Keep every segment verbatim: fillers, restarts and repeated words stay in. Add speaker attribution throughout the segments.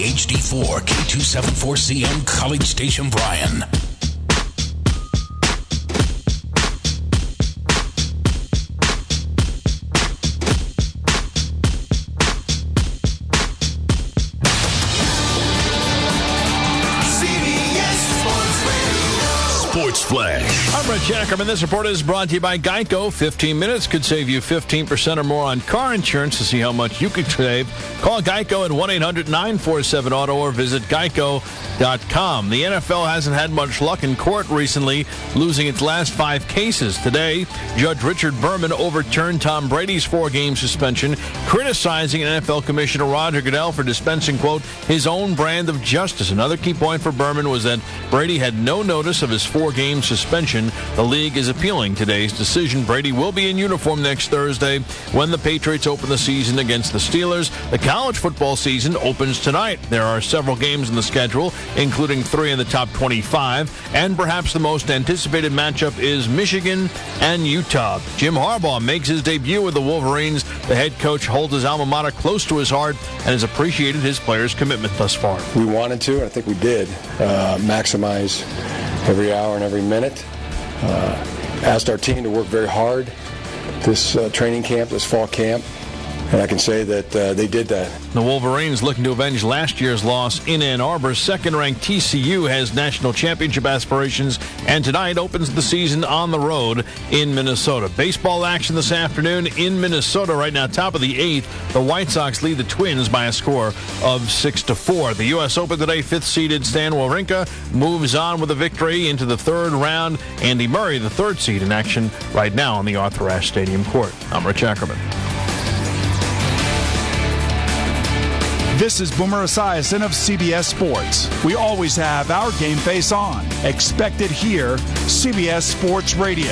Speaker 1: H D four, K two seventy-four C M, College Station, Bryan.
Speaker 2: Sports Flash.
Speaker 3: I'm Rich Ackerman. This report is brought to you by Geico. fifteen minutes could save you fifteen percent or more on car insurance. To see how much you could save, call Geico at one eight hundred nine four seven auto or visit geico dot com. The N F L hasn't had much luck in court recently, losing its last five cases. Today, Judge Richard Berman overturned Tom Brady's four-game suspension, criticizing N F L Commissioner Roger Goodell for dispensing, quote, his own brand of justice. Another key point for Berman was that Brady had no notice of his four-game suspension. The league is appealing today's decision. Brady will be in uniform next Thursday when the Patriots open the season against the Steelers. The college football season opens tonight. There are several games in the schedule, including three in the top twenty-five, and perhaps the most anticipated matchup is Michigan and Utah. Jim Harbaugh makes his debut with the Wolverines. The head coach holds his alma mater close to his heart and has appreciated his players' commitment thus far.
Speaker 4: We wanted to, and I think we did, uh, maximize every hour and every minute. Uh, asked our team to work very hard this uh, training camp, this fall camp, and I can say that uh, they did that.
Speaker 3: The Wolverines looking to avenge last year's loss in Ann Arbor. Second-ranked T C U has national championship aspirations, and tonight opens the season on the road in Minnesota. Baseball action this afternoon in Minnesota. Right now, top of the eighth, the White Sox lead the Twins by a score of six to four. The U S Open today, fifth-seeded Stan Wawrinka moves on with a victory into the third round. Andy Murray, the third seed, in action right now on the Arthur Ashe Stadium court. I'm Rich Ackerman.
Speaker 5: This is Boomer Esiason of C B S Sports. We always have our game face on. Expect it here, C B S Sports Radio.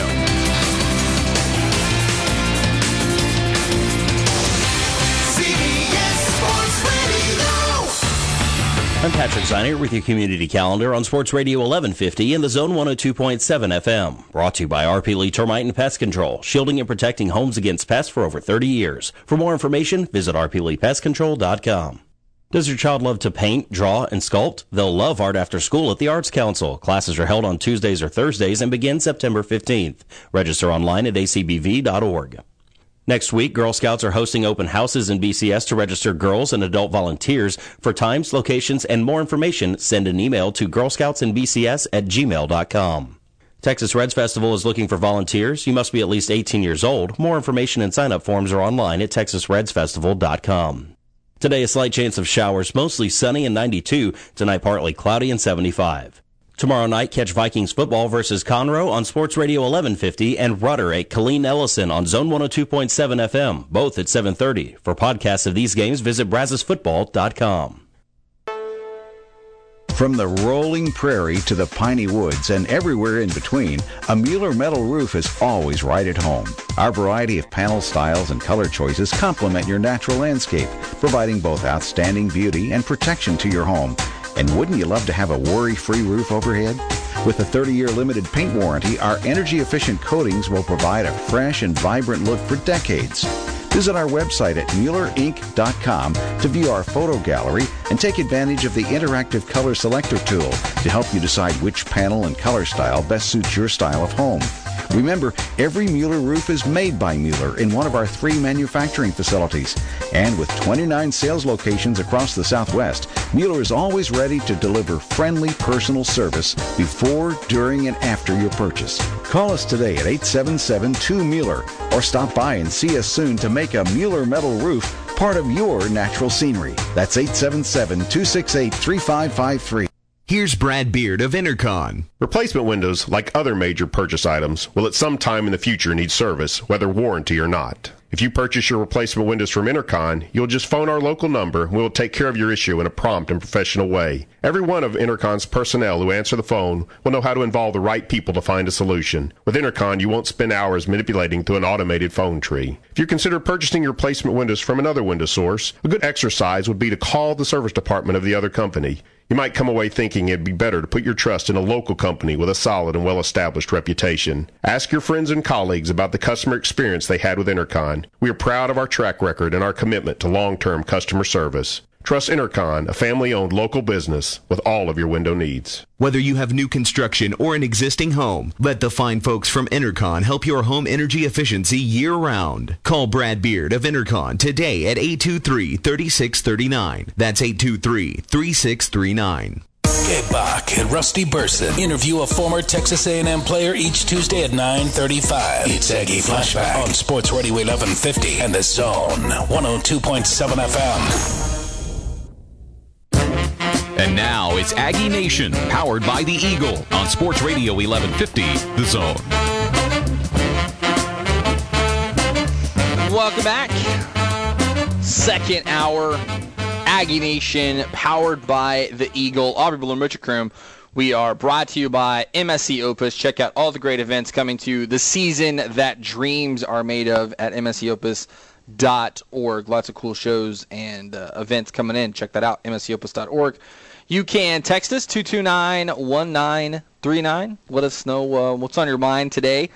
Speaker 6: I'm Patrick Zeiner with your community calendar on Sports Radio eleven fifty in the Zone one oh two point seven F M. Brought to you by R P. Lee Termite and Pest Control, shielding and protecting homes against pests for over thirty years. For more information, visit r p lee pest control dot com. Does your child love to paint, draw, and sculpt? They'll love Art After School at the Arts Council. Classes are held on Tuesdays or Thursdays and begin September fifteenth. Register online at a c b v dot org. Next week, Girl Scouts are hosting open houses in B C S to register girls and adult volunteers. For times, locations, and more information, send an email to girl scouts in b c s at gmail dot com. Texas Reds Festival is looking for volunteers. You must be at least eighteen years old. More information and sign-up forms are online at texas reds festival dot com. Today, a slight chance of showers, mostly sunny and ninety-two. Tonight, partly cloudy and seventy-five. Tomorrow night, catch Vikings football versus Conroe on Sports Radio eleven fifty and Rudder at Killeen Ellison on Zone one oh two point seven F M, both at seven thirty. For podcasts of these games, visit brazos football dot com.
Speaker 7: From the rolling prairie to the piney woods and everywhere in between, a Mueller metal roof is always right at home. Our variety of panel styles and color choices complement your natural landscape, providing both outstanding beauty and protection to your home. And wouldn't you love to have a worry-free roof overhead? With a thirty-year limited paint warranty, our energy-efficient coatings will provide a fresh and vibrant look for decades. Visit our website at mueller inc dot com to view our photo gallery and take advantage of the interactive color selector tool to help you decide which panel and color style best suits your style of home. Remember, every Mueller roof is made by Mueller in one of our three manufacturing facilities. And with twenty-nine sales locations across the Southwest, Mueller is always ready to deliver friendly personal service before, during, and after your purchase. Call us today at eight seven seven two Mueller or stop by and see us soon to make a Mueller metal roof part of your natural scenery. That's eight seven seven two six eight three five five three.
Speaker 2: Here's Brad Beard of Intercon.
Speaker 8: Replacement windows, like other major purchase items, will at some time in the future need service, whether warranty or not. If you purchase your replacement windows from Intercon, you'll just phone our local number and we'll take care of your issue in a prompt and professional way. Every one of Intercon's personnel who answer the phone will know how to involve the right people to find a solution. With Intercon, you won't spend hours manipulating through an automated phone tree. If you consider purchasing your replacement windows from another window source, a good exercise would be to call the service department of the other company. You might come away thinking it'd be better to put your trust in a local company with a solid and well-established reputation. Ask your friends and colleagues about the customer experience they had with Intercon. We are proud of our track record and our commitment to long-term customer service. Trust Intercon, a family-owned local business, with all of your window needs.
Speaker 2: Whether you have new construction or an existing home, let the fine folks from Intercon help your home energy efficiency year-round. Call Brad Beard of Intercon today at eight two three, three six three nine. That's eight two three, three six three nine.
Speaker 1: Gabe Bach and Rusty Burson interview a former Texas A and M player each Tuesday at nine thirty-five. It's Aggie Flashback on Sports Radio eleven fifty and The Zone, one oh two point seven F M.
Speaker 9: And now it's Aggie Nation, powered by the Eagle on Sports Radio eleven fifty, The Zone.
Speaker 10: Welcome back. Second hour, Aggie Nation, powered by the Eagle. Aubrey Bloom, Richard Kroom. We are brought to you by M S C Opus. Check out all the great events coming to the season that dreams are made of at M S C opus dot org. Lots of cool shows and uh, events coming in. Check that out, M S C opus dot org. You can text us, two two nine, one nine three nine. Let us know uh, what's on your mind today.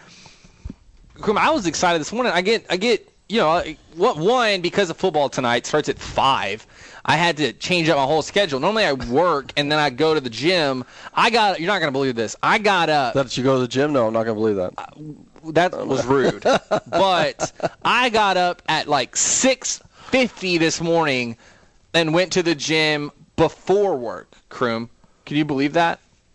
Speaker 10: I was excited this morning. I get, I get, you know, what one, because of football tonight starts at five. I had to change up my whole schedule. Normally I work and then I go to the gym. I got, you're not going to believe this. I got up.
Speaker 11: That you go to the gym? No, I'm not going to believe that.
Speaker 10: Uh, that was rude. But I got up at like six fifty this morning and went to the gym before work, Kroom. Can you believe that?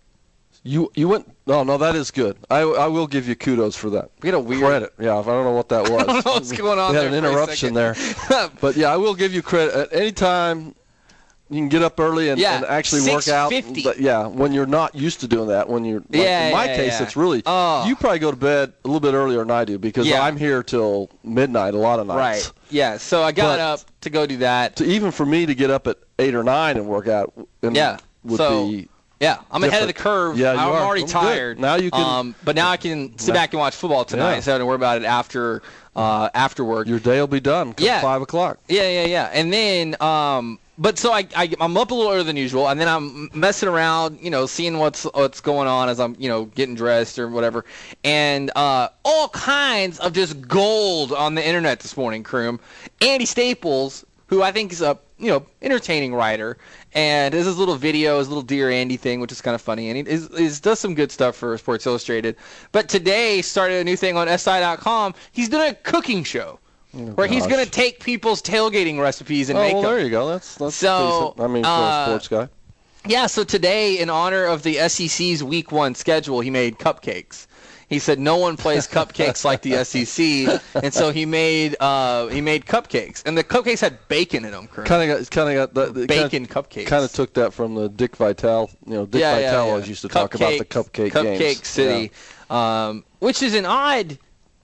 Speaker 11: You you went no no that is good. I, I will give you kudos for that.
Speaker 10: We had a weird
Speaker 11: credit. Yeah, I don't know what that was.
Speaker 10: I don't know what's going on.
Speaker 11: We had
Speaker 10: there
Speaker 11: an interruption there, but yeah, I will give you credit. At any time you can get up early and,
Speaker 10: yeah,
Speaker 11: and actually work out. But yeah, when you're not used to doing that, when you're like,
Speaker 10: yeah,
Speaker 11: in my
Speaker 10: yeah,
Speaker 11: case,
Speaker 10: yeah.
Speaker 11: it's really
Speaker 10: oh.
Speaker 11: you probably go to bed a little bit earlier than I do because
Speaker 10: yeah.
Speaker 11: I'm here till midnight a lot of nights.
Speaker 10: Right. Yeah. So I got
Speaker 11: but
Speaker 10: up to go do that.
Speaker 11: To even for me to get up at eight or nine and work out. And
Speaker 10: yeah.
Speaker 11: Would
Speaker 10: so,
Speaker 11: be
Speaker 10: yeah, I'm
Speaker 11: different.
Speaker 10: ahead of the curve.
Speaker 11: Yeah, you
Speaker 10: I'm
Speaker 11: are.
Speaker 10: already
Speaker 11: Well,
Speaker 10: tired.
Speaker 11: good. Now you can,
Speaker 10: um, but now I can sit
Speaker 11: now,
Speaker 10: back and watch football tonight
Speaker 11: yeah.
Speaker 10: instead of having to worry about it after uh, after work.
Speaker 11: Your day will be done come
Speaker 10: yeah.
Speaker 11: five o'clock.
Speaker 10: Yeah, yeah, yeah. And then, um, but so I, I, I'm up a little earlier than usual, and then I'm messing around, you know, seeing what's what's going on as I'm, you know, getting dressed or whatever, and uh, all kinds of just gold on the internet this morning, Kroom. Andy Staples, who I think is a, you know, entertaining writer, and has his little video, his little Dear Andy thing, which is kind of funny, and he is, is, does some good stuff for Sports Illustrated. But today started a new thing on S I dot com. He's doing a cooking show oh, where gosh. he's going to take people's tailgating recipes and
Speaker 11: oh,
Speaker 10: make
Speaker 11: well,
Speaker 10: them.
Speaker 11: there you go. That's, that's
Speaker 10: so,
Speaker 11: decent. I mean, for
Speaker 10: uh,
Speaker 11: a sports guy.
Speaker 10: Yeah, so today, in honor of the S E C's Week one schedule, he made cupcakes. He said no one plays cupcakes like the S E C, and so he made uh, he made cupcakes, and the cupcakes had bacon in them.
Speaker 11: Kind of got, kind of got the,
Speaker 10: bacon
Speaker 11: kinda,
Speaker 10: cupcakes.
Speaker 11: Kind of took that from the Dick Vitale. You know, Dick
Speaker 10: yeah,
Speaker 11: Vitale
Speaker 10: yeah, yeah.
Speaker 11: always used to
Speaker 10: cupcake,
Speaker 11: talk about the cupcake,
Speaker 10: cupcake
Speaker 11: games.
Speaker 10: City, yeah. um, which is an odd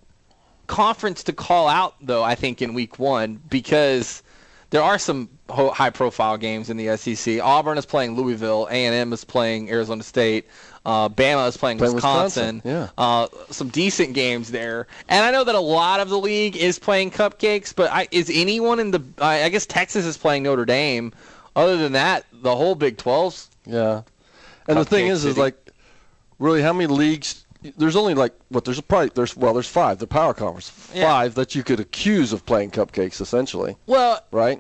Speaker 10: conference to call out, though. I think in Week One because there are some high-profile games in the S E C. Auburn is playing Louisville. A and M is playing Arizona State. Uh, Bama is playing, playing Wisconsin.
Speaker 11: Wisconsin. Yeah.
Speaker 10: Uh, some decent games there. And I know that a lot of the league is playing cupcakes, but I, is anyone in the I, – I guess Texas is playing Notre Dame. Other than that, the whole Big twelve's
Speaker 11: Yeah. And the thing is,
Speaker 10: City.
Speaker 11: is like, really how many leagues – there's only like – what, there's probably – there's well, there's five. The Power Conference. Five
Speaker 10: yeah.
Speaker 11: that you could accuse of playing cupcakes, essentially.
Speaker 10: Well –
Speaker 11: right?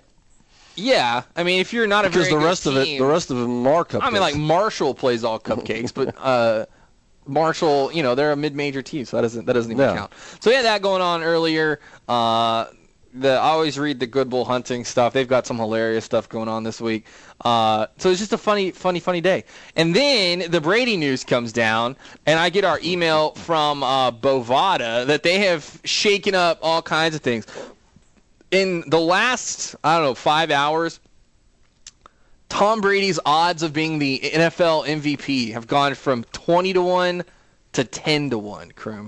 Speaker 10: Yeah, I mean, if you're not a
Speaker 11: because
Speaker 10: very
Speaker 11: the rest
Speaker 10: good
Speaker 11: of
Speaker 10: team,
Speaker 11: it, the rest of them are cupcakes.
Speaker 10: I mean, like Marshall plays all cupcakes, but uh, Marshall, you know, they're a mid-major team, so that doesn't that doesn't even
Speaker 11: yeah.
Speaker 10: count. So yeah, that going on earlier. Uh, the I always read the Good Bull Hunting stuff. They've got some hilarious stuff going on this week. Uh, so it's just a funny, funny, funny day. And then the Brady news comes down, and I get our email from uh, Bovada that they have shaken up all kinds of things. In the last, I don't know, five hours, Tom Brady's odds of being the N F L M V P have gone from twenty to one to ten to one, Kroom.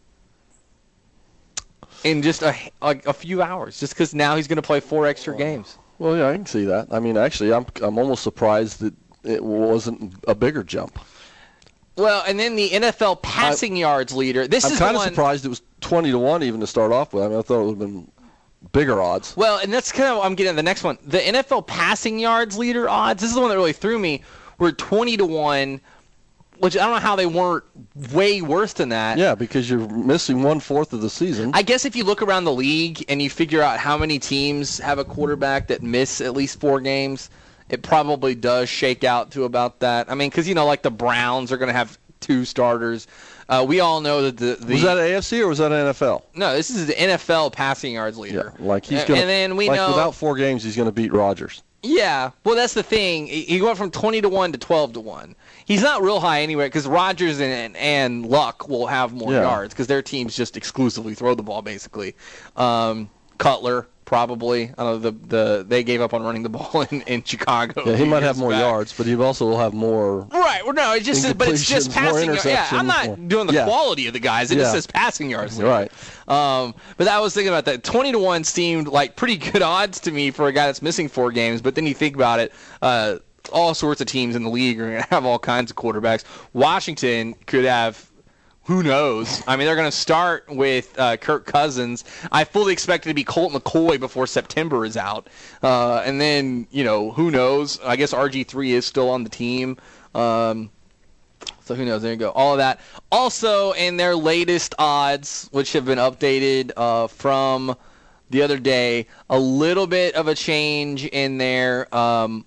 Speaker 10: In just a, a, a few hours, just because now he's going to play four extra games.
Speaker 11: Well, yeah, I can see that. I mean, actually, I'm I'm almost surprised that it wasn't a bigger jump.
Speaker 10: Well, and then the N F L passing I, yards leader. This
Speaker 11: I'm
Speaker 10: is
Speaker 11: kind
Speaker 10: of
Speaker 11: surprised it was twenty to one even to start off with. I mean, I thought it would have been bigger odds.
Speaker 10: Well, and that's kind of I'm getting to the next one. The N F L passing yards leader odds. This is the one that really threw me. Were twenty to one which I don't know how they weren't way worse than that.
Speaker 11: Yeah, because you're missing one-fourth of the season.
Speaker 10: I guess if you look around the league and you figure out how many teams have a quarterback that miss at least four games, it probably does shake out to about that. I mean, because, you know, like the Browns are going to have two starters. Uh, we all know that the, the...
Speaker 11: Was that A F C or was that N F L?
Speaker 10: No, this is the N F L passing yards leader.
Speaker 11: Yeah, like he's going
Speaker 10: and then we
Speaker 11: like
Speaker 10: know,
Speaker 11: without four games, he's going to beat Rodgers.
Speaker 10: Yeah, well, that's the thing. He went from twenty to one to twelve to one. He's not real high anyway because Rodgers and, and Luck will have more
Speaker 11: Yeah.
Speaker 10: yards because their teams just exclusively throw the ball, basically. Um, Cutler, probably. I don't know, the, the, they gave up on running the ball in, in Chicago.
Speaker 11: Yeah, he might have
Speaker 10: years
Speaker 11: more
Speaker 10: back.
Speaker 11: yards, but he also will have more.
Speaker 10: Right. Well, no, it's just, but it's just
Speaker 11: incompletions, more
Speaker 10: passing yards. Yeah, I'm
Speaker 11: interceptions,
Speaker 10: not
Speaker 11: more-
Speaker 10: doing the
Speaker 11: Yeah.
Speaker 10: quality of the guys. It just
Speaker 11: Yeah.
Speaker 10: says passing yards.
Speaker 11: Right.
Speaker 10: Um, but I was thinking about that. twenty to one seemed like pretty good odds to me for a guy that's missing four games. But then you think about it, uh, all sorts of teams in the league are going to have all kinds of quarterbacks. Washington could have. Who knows? I mean, they're going to start with uh, Kirk Cousins. I fully expect it to be Colt McCoy before September is out. Uh, and then, you know, who knows? I guess R G three is still on the team. Um, so who knows? There you go. All of that. Also, in their latest odds, which have been updated uh, from the other day, a little bit of a change in their um,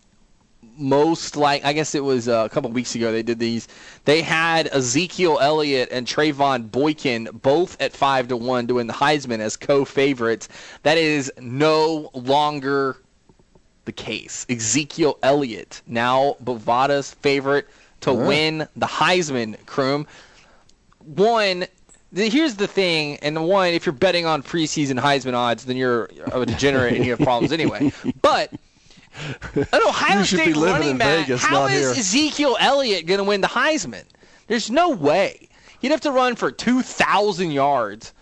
Speaker 10: most like, I guess it was uh, a couple weeks ago they did these. They had Ezekiel Elliott and Trayvon Boykin both at five to one to win the Heisman as co-favorites. That is no longer the case. Ezekiel Elliott, now Bovada's favorite to
Speaker 11: All right.
Speaker 10: win the Heisman, Kroom. One, the, here's the thing, and one, if you're betting on preseason Heisman odds, then you're a degenerate and you have problems anyway. But an Ohio
Speaker 11: You should
Speaker 10: State
Speaker 11: be living
Speaker 10: running
Speaker 11: in
Speaker 10: back,
Speaker 11: Vegas,
Speaker 10: how
Speaker 11: not
Speaker 10: is
Speaker 11: here.
Speaker 10: Ezekiel Elliott going to win the Heisman? There's no way. He'd have to run for two thousand yards,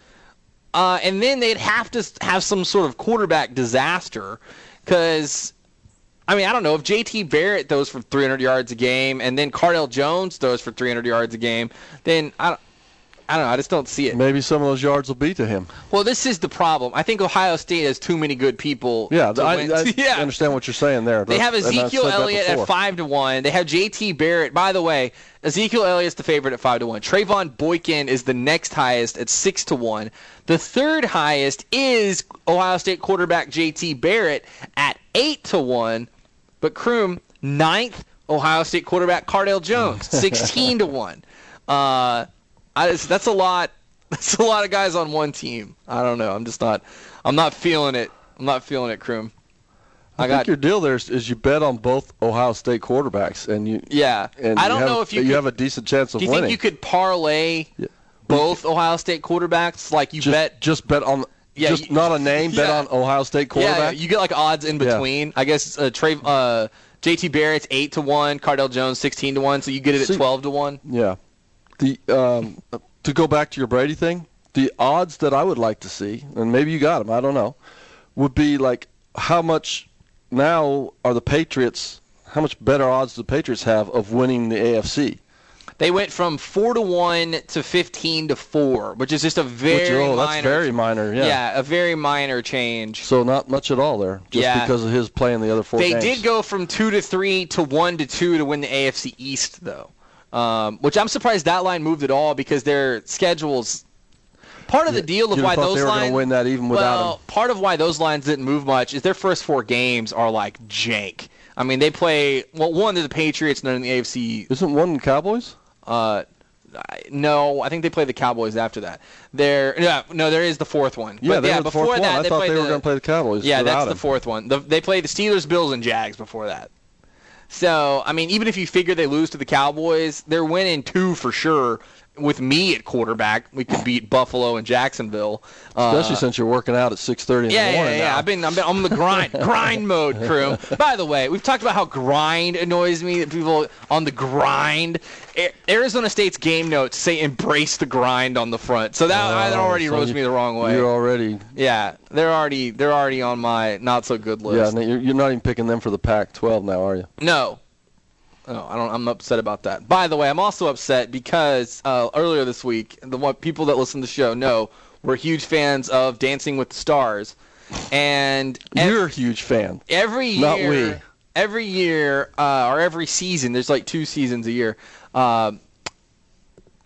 Speaker 10: uh, and then they'd have to have some sort of quarterback disaster because, I mean, I don't know, if J T Barrett throws for three hundred yards a game and then Cardell Jones throws for three hundred yards a game, then I don't, I don't know, I just don't see it.
Speaker 11: Maybe some of those yards will be to him.
Speaker 10: Well, this is the problem. I think Ohio State has too many good people.
Speaker 11: Yeah,
Speaker 10: to
Speaker 11: I,
Speaker 10: win.
Speaker 11: I
Speaker 10: yeah.
Speaker 11: understand what you're saying there.
Speaker 10: They have
Speaker 11: That's- and I've
Speaker 10: Ezekiel
Speaker 11: said that
Speaker 10: Elliott
Speaker 11: before.
Speaker 10: at five to one. They have J T Barrett. By the way, Ezekiel Elliott's the favorite at five to one. Trayvon Boykin is the next highest at six to one. The third highest is Ohio State quarterback J T Barrett at eight to one. But Kroom, ninth, Ohio State quarterback Cardell Jones, sixteen to one. Uh, I just, that's a lot. That's a lot of guys on one team. I don't know. I'm just not. I'm not feeling it. I'm not feeling it, Kroom.
Speaker 11: I,
Speaker 10: I
Speaker 11: think
Speaker 10: got.
Speaker 11: your deal there is, is you bet on both Ohio State quarterbacks, and you
Speaker 10: Yeah.
Speaker 11: and
Speaker 10: I
Speaker 11: you
Speaker 10: don't
Speaker 11: have,
Speaker 10: know if you.
Speaker 11: you
Speaker 10: could,
Speaker 11: have a decent chance of
Speaker 10: Do you
Speaker 11: winning.
Speaker 10: think you could parlay both Ohio State quarterbacks? Like you
Speaker 11: just,
Speaker 10: bet.
Speaker 11: just bet on
Speaker 10: Yeah,
Speaker 11: just
Speaker 10: you-
Speaker 11: not a name, bet
Speaker 10: yeah.
Speaker 11: on Ohio State quarterback.
Speaker 10: Yeah, you get like odds in
Speaker 11: Yeah.
Speaker 10: between. I guess uh, Trey, uh, J T Barrett's eight to one, Cardell Jones sixteen to one, so you get it at
Speaker 11: See-
Speaker 10: twelve to one.
Speaker 11: Yeah. The um, to go back to your Brady thing, the odds that I would like to see, and maybe you got them, I don't know, would be like how much now are the Patriots, how much better odds do the Patriots have of winning the A F C?
Speaker 10: They went from four to one to fifteen to four, which is just a very
Speaker 11: Which, oh,
Speaker 10: minor.
Speaker 11: that's very minor, yeah.
Speaker 10: Yeah, a very minor change.
Speaker 11: So not much at all there, just
Speaker 10: Yeah.
Speaker 11: because of his playing the other four
Speaker 10: They
Speaker 11: games.
Speaker 10: did go from two to three to one to two to win the A F C East, though, um, which I'm surprised that line moved at all because their schedules. Part of the deal of
Speaker 11: You'd
Speaker 10: why
Speaker 11: have thought
Speaker 10: those
Speaker 11: they were
Speaker 10: lines
Speaker 11: going to win that even without
Speaker 10: well,
Speaker 11: him.
Speaker 10: part of why those lines didn't move much is their first four games are like jank. I mean, they play well. One, they're the Patriots, and then the A F C.
Speaker 11: Isn't one the Cowboys?
Speaker 10: Uh, I- no, I think they play the Cowboys after that. There, no, no, there is the fourth one.
Speaker 11: Yeah,
Speaker 10: but
Speaker 11: they
Speaker 10: yeah,
Speaker 11: were the
Speaker 10: before
Speaker 11: fourth
Speaker 10: that,
Speaker 11: one. I
Speaker 10: they
Speaker 11: thought
Speaker 10: played
Speaker 11: they were
Speaker 10: the-
Speaker 11: going to play the Cowboys.
Speaker 10: Yeah,
Speaker 11: without
Speaker 10: that's the
Speaker 11: him.
Speaker 10: fourth one. The, they played the Steelers, Bills, and Jags before that. So, I mean, even if you figure they lose to the Cowboys, they're winning two for sure. With me at quarterback, we could beat Buffalo and Jacksonville.
Speaker 11: Especially
Speaker 10: Uh,
Speaker 11: since you're working out at six thirty in
Speaker 10: yeah,
Speaker 11: the morning
Speaker 10: yeah, yeah.
Speaker 11: now.
Speaker 10: I've been, I've been on the grind, grind mode, crew. By the way, we've talked about how grind annoys me. That people on the grind. A- Arizona State's game notes say "embrace the grind" on the front, so that, that
Speaker 11: Oh,
Speaker 10: already
Speaker 11: so
Speaker 10: rubs
Speaker 11: you-
Speaker 10: me the wrong way.
Speaker 11: You're already.
Speaker 10: Yeah, they're already, they're already on my not so good list.
Speaker 11: Yeah, you're, you're not even picking them for the Pac twelve now, are you?
Speaker 10: No. No, I don't. I'm upset about that. By the way, I'm also upset because uh, earlier this week, the one, people that listen to the show know we're huge fans of Dancing with the Stars, and ev-
Speaker 11: You're a huge fan.
Speaker 10: every year,
Speaker 11: Not we.
Speaker 10: every year uh, or every season, there's like two seasons a year. Uh,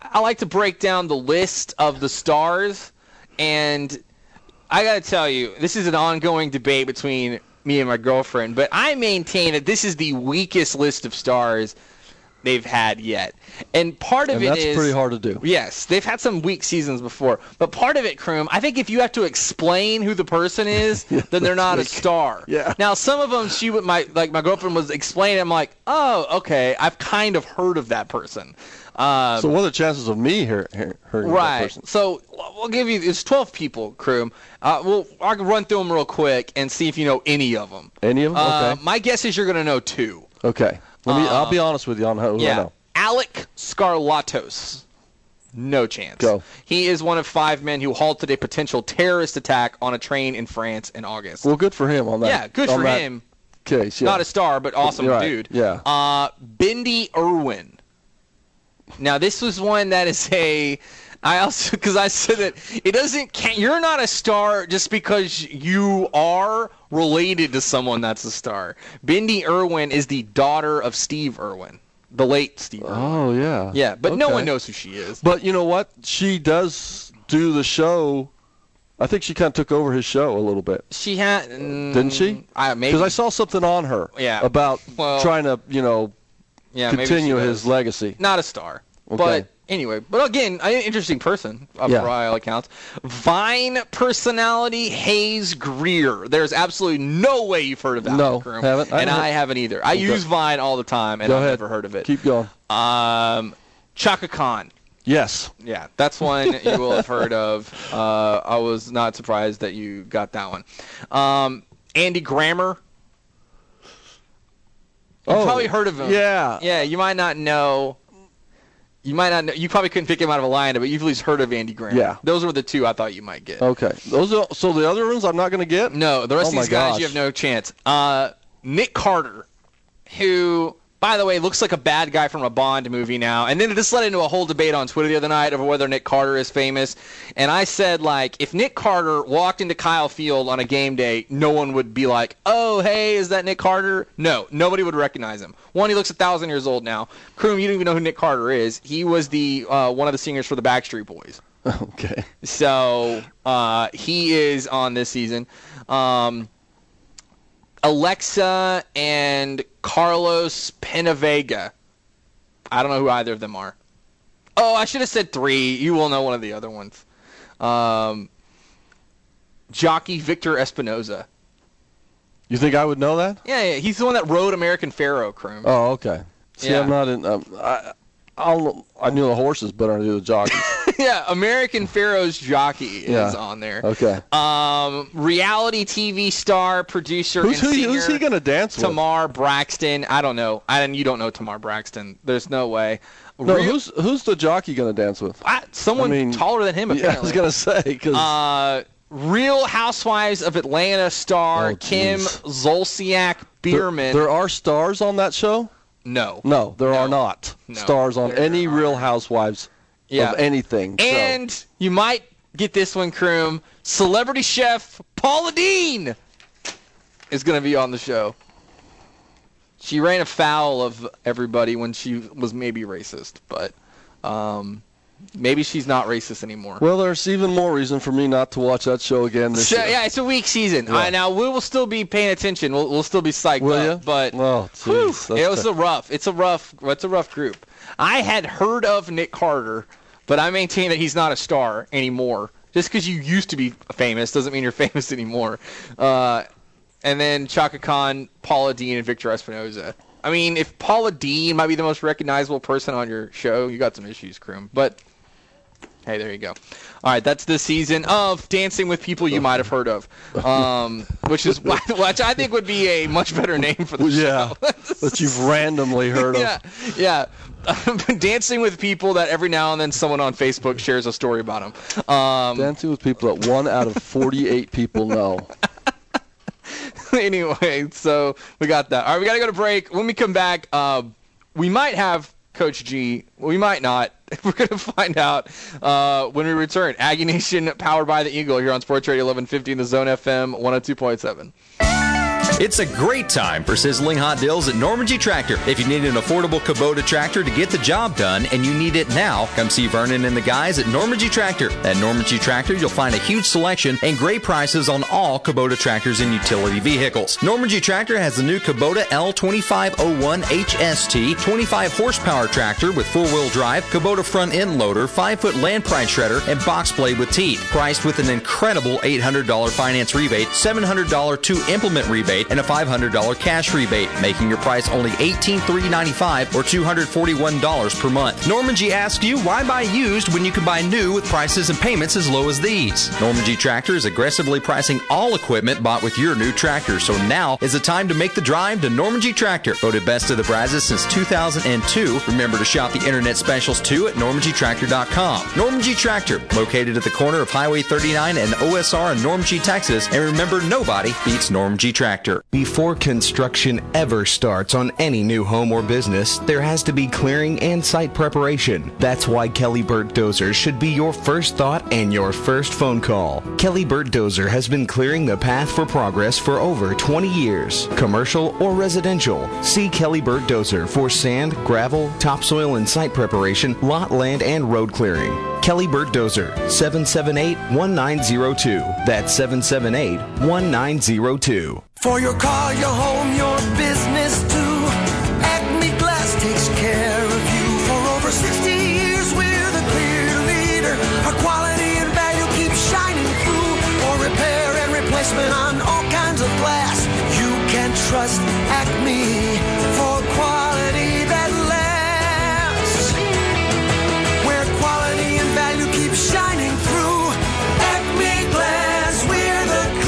Speaker 10: I like to break down the list of the stars, and I got to tell you, this is an ongoing debate between me and my girlfriend, but I maintain that this is the weakest list of stars they've had yet. And part of
Speaker 11: and
Speaker 10: it
Speaker 11: that's
Speaker 10: is...
Speaker 11: that's pretty hard to do.
Speaker 10: Yes, they've had some weak seasons before. But part of it, Kroom, I think if you have to explain who the person is, yeah, then they're not weak. a star.
Speaker 11: Yeah.
Speaker 10: Now, some of them, she would, my like my girlfriend was explaining, I'm like, oh, okay, I've kind of heard of that person. Um,
Speaker 11: so what are the chances of me hearing hear, hearing
Speaker 10: right.
Speaker 11: that person?
Speaker 10: So we'll give you, it's twelve people, Kroom. Uh, we'll, I can run through them real quick and see if you know any of them.
Speaker 11: Any of them?
Speaker 10: Uh,
Speaker 11: okay.
Speaker 10: My guess is you're going to know two.
Speaker 11: Okay. Let me.
Speaker 10: Uh,
Speaker 11: I'll be honest with you on who
Speaker 10: yeah.
Speaker 11: I know.
Speaker 10: Alec Skarlatos. No chance.
Speaker 11: Go.
Speaker 10: He is one of five men who halted a potential terrorist attack on a train in France in August.
Speaker 11: Well, good for him on that.
Speaker 10: Yeah, good
Speaker 11: on
Speaker 10: for
Speaker 11: that
Speaker 10: him.
Speaker 11: Case, yeah.
Speaker 10: Not a star, but awesome
Speaker 11: right.
Speaker 10: dude.
Speaker 11: Yeah.
Speaker 10: Uh, Bindi Irwin. Now, this was one that is a... I also, because I said that it doesn't count. You're not a star just because you are related to someone that's a star. Bindi Irwin is the daughter of Steve Irwin, the late Steve Irwin.
Speaker 11: Oh, yeah.
Speaker 10: Yeah, but
Speaker 11: okay.
Speaker 10: no one knows who she is.
Speaker 11: But you know what? She does do the show. I think she kind of took over his show a little bit.
Speaker 10: She had... Mm,
Speaker 11: Didn't she?
Speaker 10: I, maybe.
Speaker 11: Because I saw something on her
Speaker 10: yeah.
Speaker 11: about
Speaker 10: well,
Speaker 11: trying to, you know,
Speaker 10: yeah,
Speaker 11: continue his legacy.
Speaker 10: Not a star.
Speaker 11: Okay.
Speaker 10: But anyway, but again, an interesting person, uh,
Speaker 11: yeah.
Speaker 10: by all accounts. Vine personality, Hayes Greer. There's absolutely no way you've heard of that.
Speaker 11: No,
Speaker 10: Kroom,
Speaker 11: haven't. I
Speaker 10: and
Speaker 11: haven't.
Speaker 10: I haven't either. I
Speaker 11: okay.
Speaker 10: use Vine all the time, and
Speaker 11: Go
Speaker 10: I've
Speaker 11: ahead.
Speaker 10: never heard of it.
Speaker 11: Keep going.
Speaker 10: Um, Chaka Khan.
Speaker 11: Yes.
Speaker 10: Yeah, that's one you will have heard of. Uh, I was not surprised that you got that one. Um, Andy Grammer. You've
Speaker 11: oh,
Speaker 10: probably heard of him.
Speaker 11: Yeah.
Speaker 10: Yeah, you might not know. You might not know. You probably couldn't pick him out of a lineup, but you've at least heard of Andy Grammer.
Speaker 11: Yeah.
Speaker 10: Those were the two I thought you might get.
Speaker 11: Okay. Those are, so the other ones I'm not going to get?
Speaker 10: No, the rest
Speaker 11: oh
Speaker 10: of these guys
Speaker 11: gosh.
Speaker 10: you have no chance. Uh, Nick Carter, who, by the way, looks like a bad guy from a Bond movie now. And then it just led into a whole debate on Twitter the other night over whether Nick Carter is famous. And I said, like, if Nick Carter walked into Kyle Field on a game day, no one would be like, oh, hey, is that Nick Carter? No, nobody would recognize him. One, he looks a thousand years old now. Kroom, you don't even know who Nick Carter is. He was the uh, one of the singers for the Backstreet Boys.
Speaker 11: Okay.
Speaker 10: So uh, he is on this season. Um, Alexa and Carlos Penavega. I don't know who either of them are. Oh, I should have said three. You will know one of the other ones. Um, jockey Victor Espinoza.
Speaker 11: You think I would know that?
Speaker 10: Yeah, yeah, he's the one that rode American Pharoah, Kroom.
Speaker 11: Oh, okay. See,
Speaker 10: yeah.
Speaker 11: I'm not in. Um, I, I'll, I knew the horses better than I knew the jockeys.
Speaker 10: Yeah, American Pharaoh's jockey is
Speaker 11: yeah.
Speaker 10: on there.
Speaker 11: Okay.
Speaker 10: Um, reality T V star, producer,
Speaker 11: who's,
Speaker 10: and
Speaker 11: who,
Speaker 10: singer.
Speaker 11: Who's he going to dance with?
Speaker 10: Tamar Braxton. I don't know. I you don't know Tamar Braxton. There's no way.
Speaker 11: No,
Speaker 10: Real,
Speaker 11: who's who's the jockey going to dance with?
Speaker 10: I, someone
Speaker 11: I mean,
Speaker 10: taller than him, apparently.
Speaker 11: Yeah, I was going to say. Cause...
Speaker 10: Uh, Real Housewives of Atlanta star
Speaker 11: oh,
Speaker 10: Kim Zolciak Bierman.
Speaker 11: There, there are stars on that show?
Speaker 10: No.
Speaker 11: No, there
Speaker 10: no.
Speaker 11: are not
Speaker 10: no,
Speaker 11: stars on any
Speaker 10: are.
Speaker 11: Real Housewives
Speaker 10: yeah.
Speaker 11: of anything.
Speaker 10: And
Speaker 11: so.
Speaker 10: you might get this one, Kroom. Celebrity chef Paula Deen is going to be on the show. She ran afoul of everybody when she was maybe racist, but um, maybe she's not racist anymore.
Speaker 11: Well, there's even more reason for me not to watch that show again this
Speaker 10: so,
Speaker 11: year.
Speaker 10: Yeah, it's a weak season.
Speaker 11: Yeah.
Speaker 10: Uh, now, we will still be paying attention. We'll, we'll still be psyched
Speaker 11: will
Speaker 10: up.
Speaker 11: You?
Speaker 10: But
Speaker 11: well, geez,
Speaker 10: whew, it was a rough. It's a rough. It's a rough group. I had heard of Nick Carter, but I maintain that he's not a star anymore. Just because you used to be famous doesn't mean you're famous anymore. Uh, and then Chaka Khan, Paula Deen, and Victor Espinoza. I mean, if Paula Deen might be the most recognizable person on your show, you got some issues, Kroom. But hey, there you go. All right, that's the season of Dancing with People you might have heard of, um, which is which I think would be a much better name for the
Speaker 11: yeah,
Speaker 10: show.
Speaker 11: that you've randomly heard of.
Speaker 10: Yeah, yeah. Dancing with people that every now and then someone on Facebook shares a story about them. Um,
Speaker 11: Dancing with people that one out of forty-eight people know.
Speaker 10: Anyway, so we got that. All right, we got to go to break. When we come back, uh, we might have Coach G. We might not. We're going to find out uh, when we return. Aggie Nation, powered by the Eagle, here on Sports Radio eleven fifty in the Zone F M one oh two point seven.
Speaker 12: It's a great time for sizzling hot deals at Norman G. Tractor. If you need an affordable Kubota tractor to get the job done and you need it now, come see Vernon and the guys at Norman G. Tractor. At Norman G. Tractor, you'll find a huge selection and great prices on all Kubota tractors and utility vehicles. Norman G. Tractor has the new Kubota L twenty-five oh one H S T, twenty-five horsepower tractor with four-wheel drive, Kubota front end loader, five foot land pride shredder, and box blade with teeth. Priced with an incredible eight hundred dollars finance rebate, seven hundred dollars to implement rebate, and a five hundred dollars cash rebate, making your price only eighteen thousand three hundred ninety-five dollars or two hundred forty-one dollars per month. Norman G. asks you, why buy used when you can buy new with prices and payments as low as these? Norman G. Tractor is aggressively pricing all equipment bought with your new tractor, so now is the time to make the drive to Norman G. Tractor. Voted best of the Brazos since two thousand two. Remember to shop the internet specials too at norman g tractor dot com. Norman G. Tractor, located at the corner of Highway thirty-nine and O S R in Norman G, Texas. And remember, nobody beats Norman G. Tractor.
Speaker 2: Before construction ever starts on any new home or business, there has to be clearing and site preparation. That's why Kelly Burt Dozer should be your first thought and your first phone call. Kelly Burt Dozer has been clearing the path for progress for over twenty years. Commercial or residential, see Kelly Burt Dozer for sand, gravel, topsoil and site preparation, lot, land, and road clearing. Kelly Burt Dozer, seven seven eight, one nine zero two. That's seven seven eight, one nine zero two.
Speaker 13: For your car, your home, your business too, Acme Glass takes care of you. For over sixty years, we're the clear leader. Our quality and value keeps shining through. For repair and replacement on all kinds of glass, you can trust Acme for quality that lasts. Where quality and value keep shining through, Acme Glass, we're the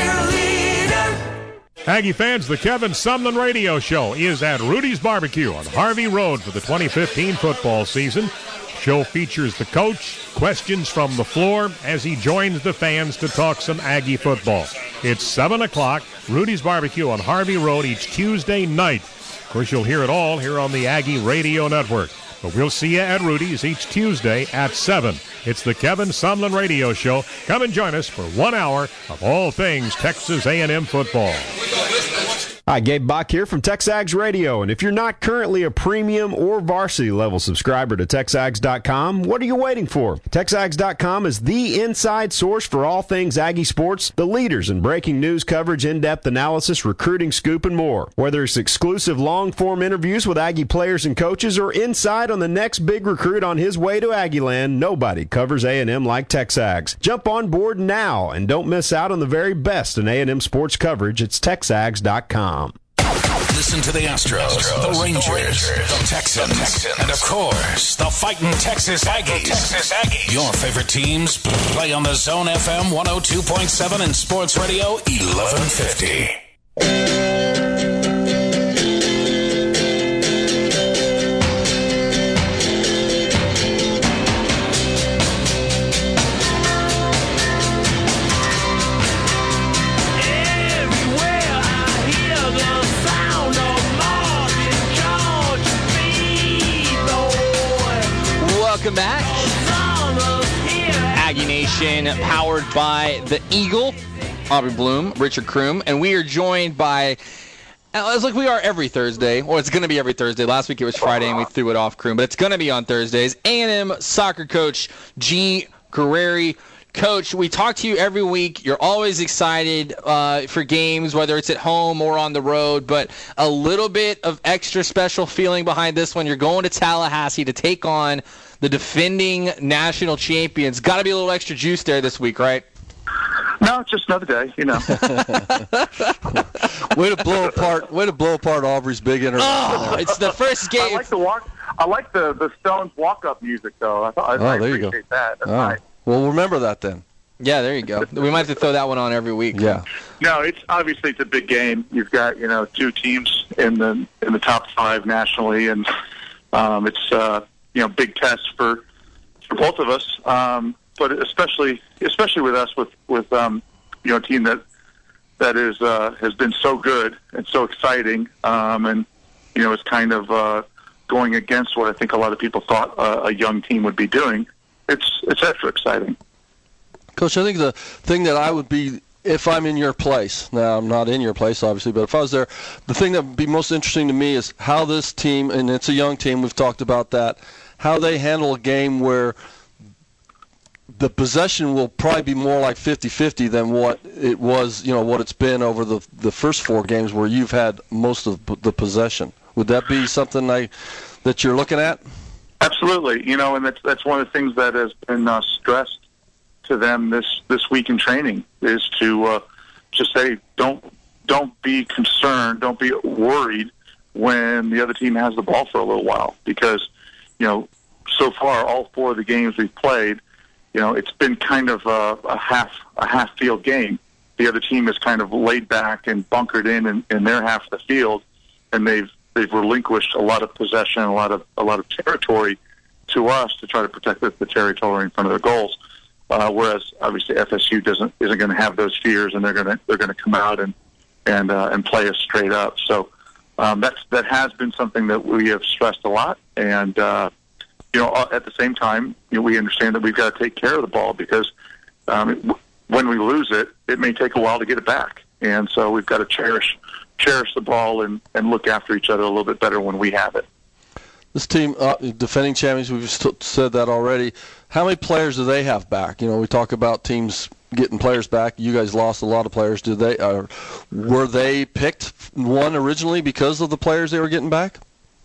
Speaker 13: clear leader.
Speaker 14: Aggie fans, the Kevin Sumlin Radio Show is at Rudy's Barbecue on Harvey Road for the twenty fifteen football season. Show features the coach, questions from the floor as he joins the fans to talk some Aggie football. It's seven o'clock, Rudy's Barbecue on Harvey Road each Tuesday night. Of course, you'll hear it all here on the Aggie Radio Network. But we'll see you at Rudy's each Tuesday at seven. It's the Kevin Sumlin Radio Show. Come and join us for one hour of all things Texas A and M football.
Speaker 15: Hi, Gabe Bach here from TexAgs Radio, and if you're not currently a premium or varsity level subscriber to Texags dot com, what are you waiting for? Texags dot com is the inside source for all things Aggie sports, the leaders in breaking news coverage, in-depth analysis, recruiting, scoop, and more. Whether it's exclusive long-form interviews with Aggie players and coaches or insight on the next big recruit on his way to Aggieland, nobody covers A and M like Texags. Jump on board now and don't miss out on the very best in A and M sports coverage. It's Texags dot com.
Speaker 1: Listen to the Astros, Astros the, Rangers, the Rangers, the Texans, the Texans, and of course, the fighting Texas Aggies. Texas Aggies. Your favorite teams play on the Zone F M one oh two point seven and Sports Radio eleven fifty.
Speaker 10: Welcome back. Aggie Nation, powered by the Eagle, Aubrey Bloom, Richard Kroom, and we are joined by, it's like we are every Thursday, or it's going to be every Thursday. Last week it was Friday and we threw it off, Kroom, but it's going to be on Thursdays. A and M soccer coach G. Guerrieri. Coach, we talk to you every week. You're always excited uh, for games, whether it's at home or on the road, but a little bit of extra special feeling behind this one. You're going to Tallahassee to take on the defending national champions. Got to be a little extra juice there this week, right?
Speaker 16: No, it's just another day, you know.
Speaker 11: way to blow apart! Way to blow apart Aubrey's big introduction.
Speaker 10: Oh, it's the first game.
Speaker 16: I like the walk. I like the the Stones walk-up music, though. I thought I,
Speaker 11: oh,
Speaker 16: I
Speaker 11: there
Speaker 16: appreciate
Speaker 11: you go.
Speaker 16: that. That's
Speaker 11: oh.
Speaker 16: nice.
Speaker 11: Well, remember that then.
Speaker 10: Yeah, there you go. We might have to throw that one on every week.
Speaker 11: Yeah.
Speaker 16: No, it's obviously it's a big game. You've got you know two teams in the in the top five nationally, and um, it's uh, you know big test for for both of us. Um, but especially especially with us with with um, you know a team that that is uh, has been so good and so exciting, um, and you know it's kind of uh, going against what I think a lot of people thought uh, a young team would be doing. It's it's extra exciting.
Speaker 11: Coach, I think the thing that I would be if I'm in your place, now I'm not in your place obviously, but if I was there, the thing that would be most interesting to me is how this team, and it's a young team, we've talked about that, how they handle a game where the possession will probably be more like fifty-fifty than what it was, you know, what it's been over the the first four games where you've had most of the possession. Would that be something I, that you're looking at?
Speaker 16: Absolutely. You know, and that's that's one of the things that has been uh, stressed to them this, this week in training is to uh, just say don't don't be concerned, don't be worried when the other team has the ball for a little while, because you know so far all four of the games we've played, you know it's been kind of a, a half a half field game. The other team is kind of laid back and bunkered in, in in their half of the field, and they've they've relinquished a lot of possession, a lot of a lot of territory to us to try to protect the, the territory in front of their goals. Uh, whereas obviously F S U doesn't isn't going to have those fears, and they're going to they're going to come out and and uh, and play us straight up. So um, that's that has been something that we have stressed a lot, and uh, you know at the same time, you know, we understand that we've got to take care of the ball, because um, it, when we lose it, it may take a while to get it back, and so we've got to cherish cherish the ball and, and look after each other a little bit better when we have it.
Speaker 11: This team, uh, defending champions, we've st- said that already. How many players do they have back? You know, we talk about teams getting players back. You guys lost a lot of players. Did they? Uh, were they picked one originally because of the players they were getting back?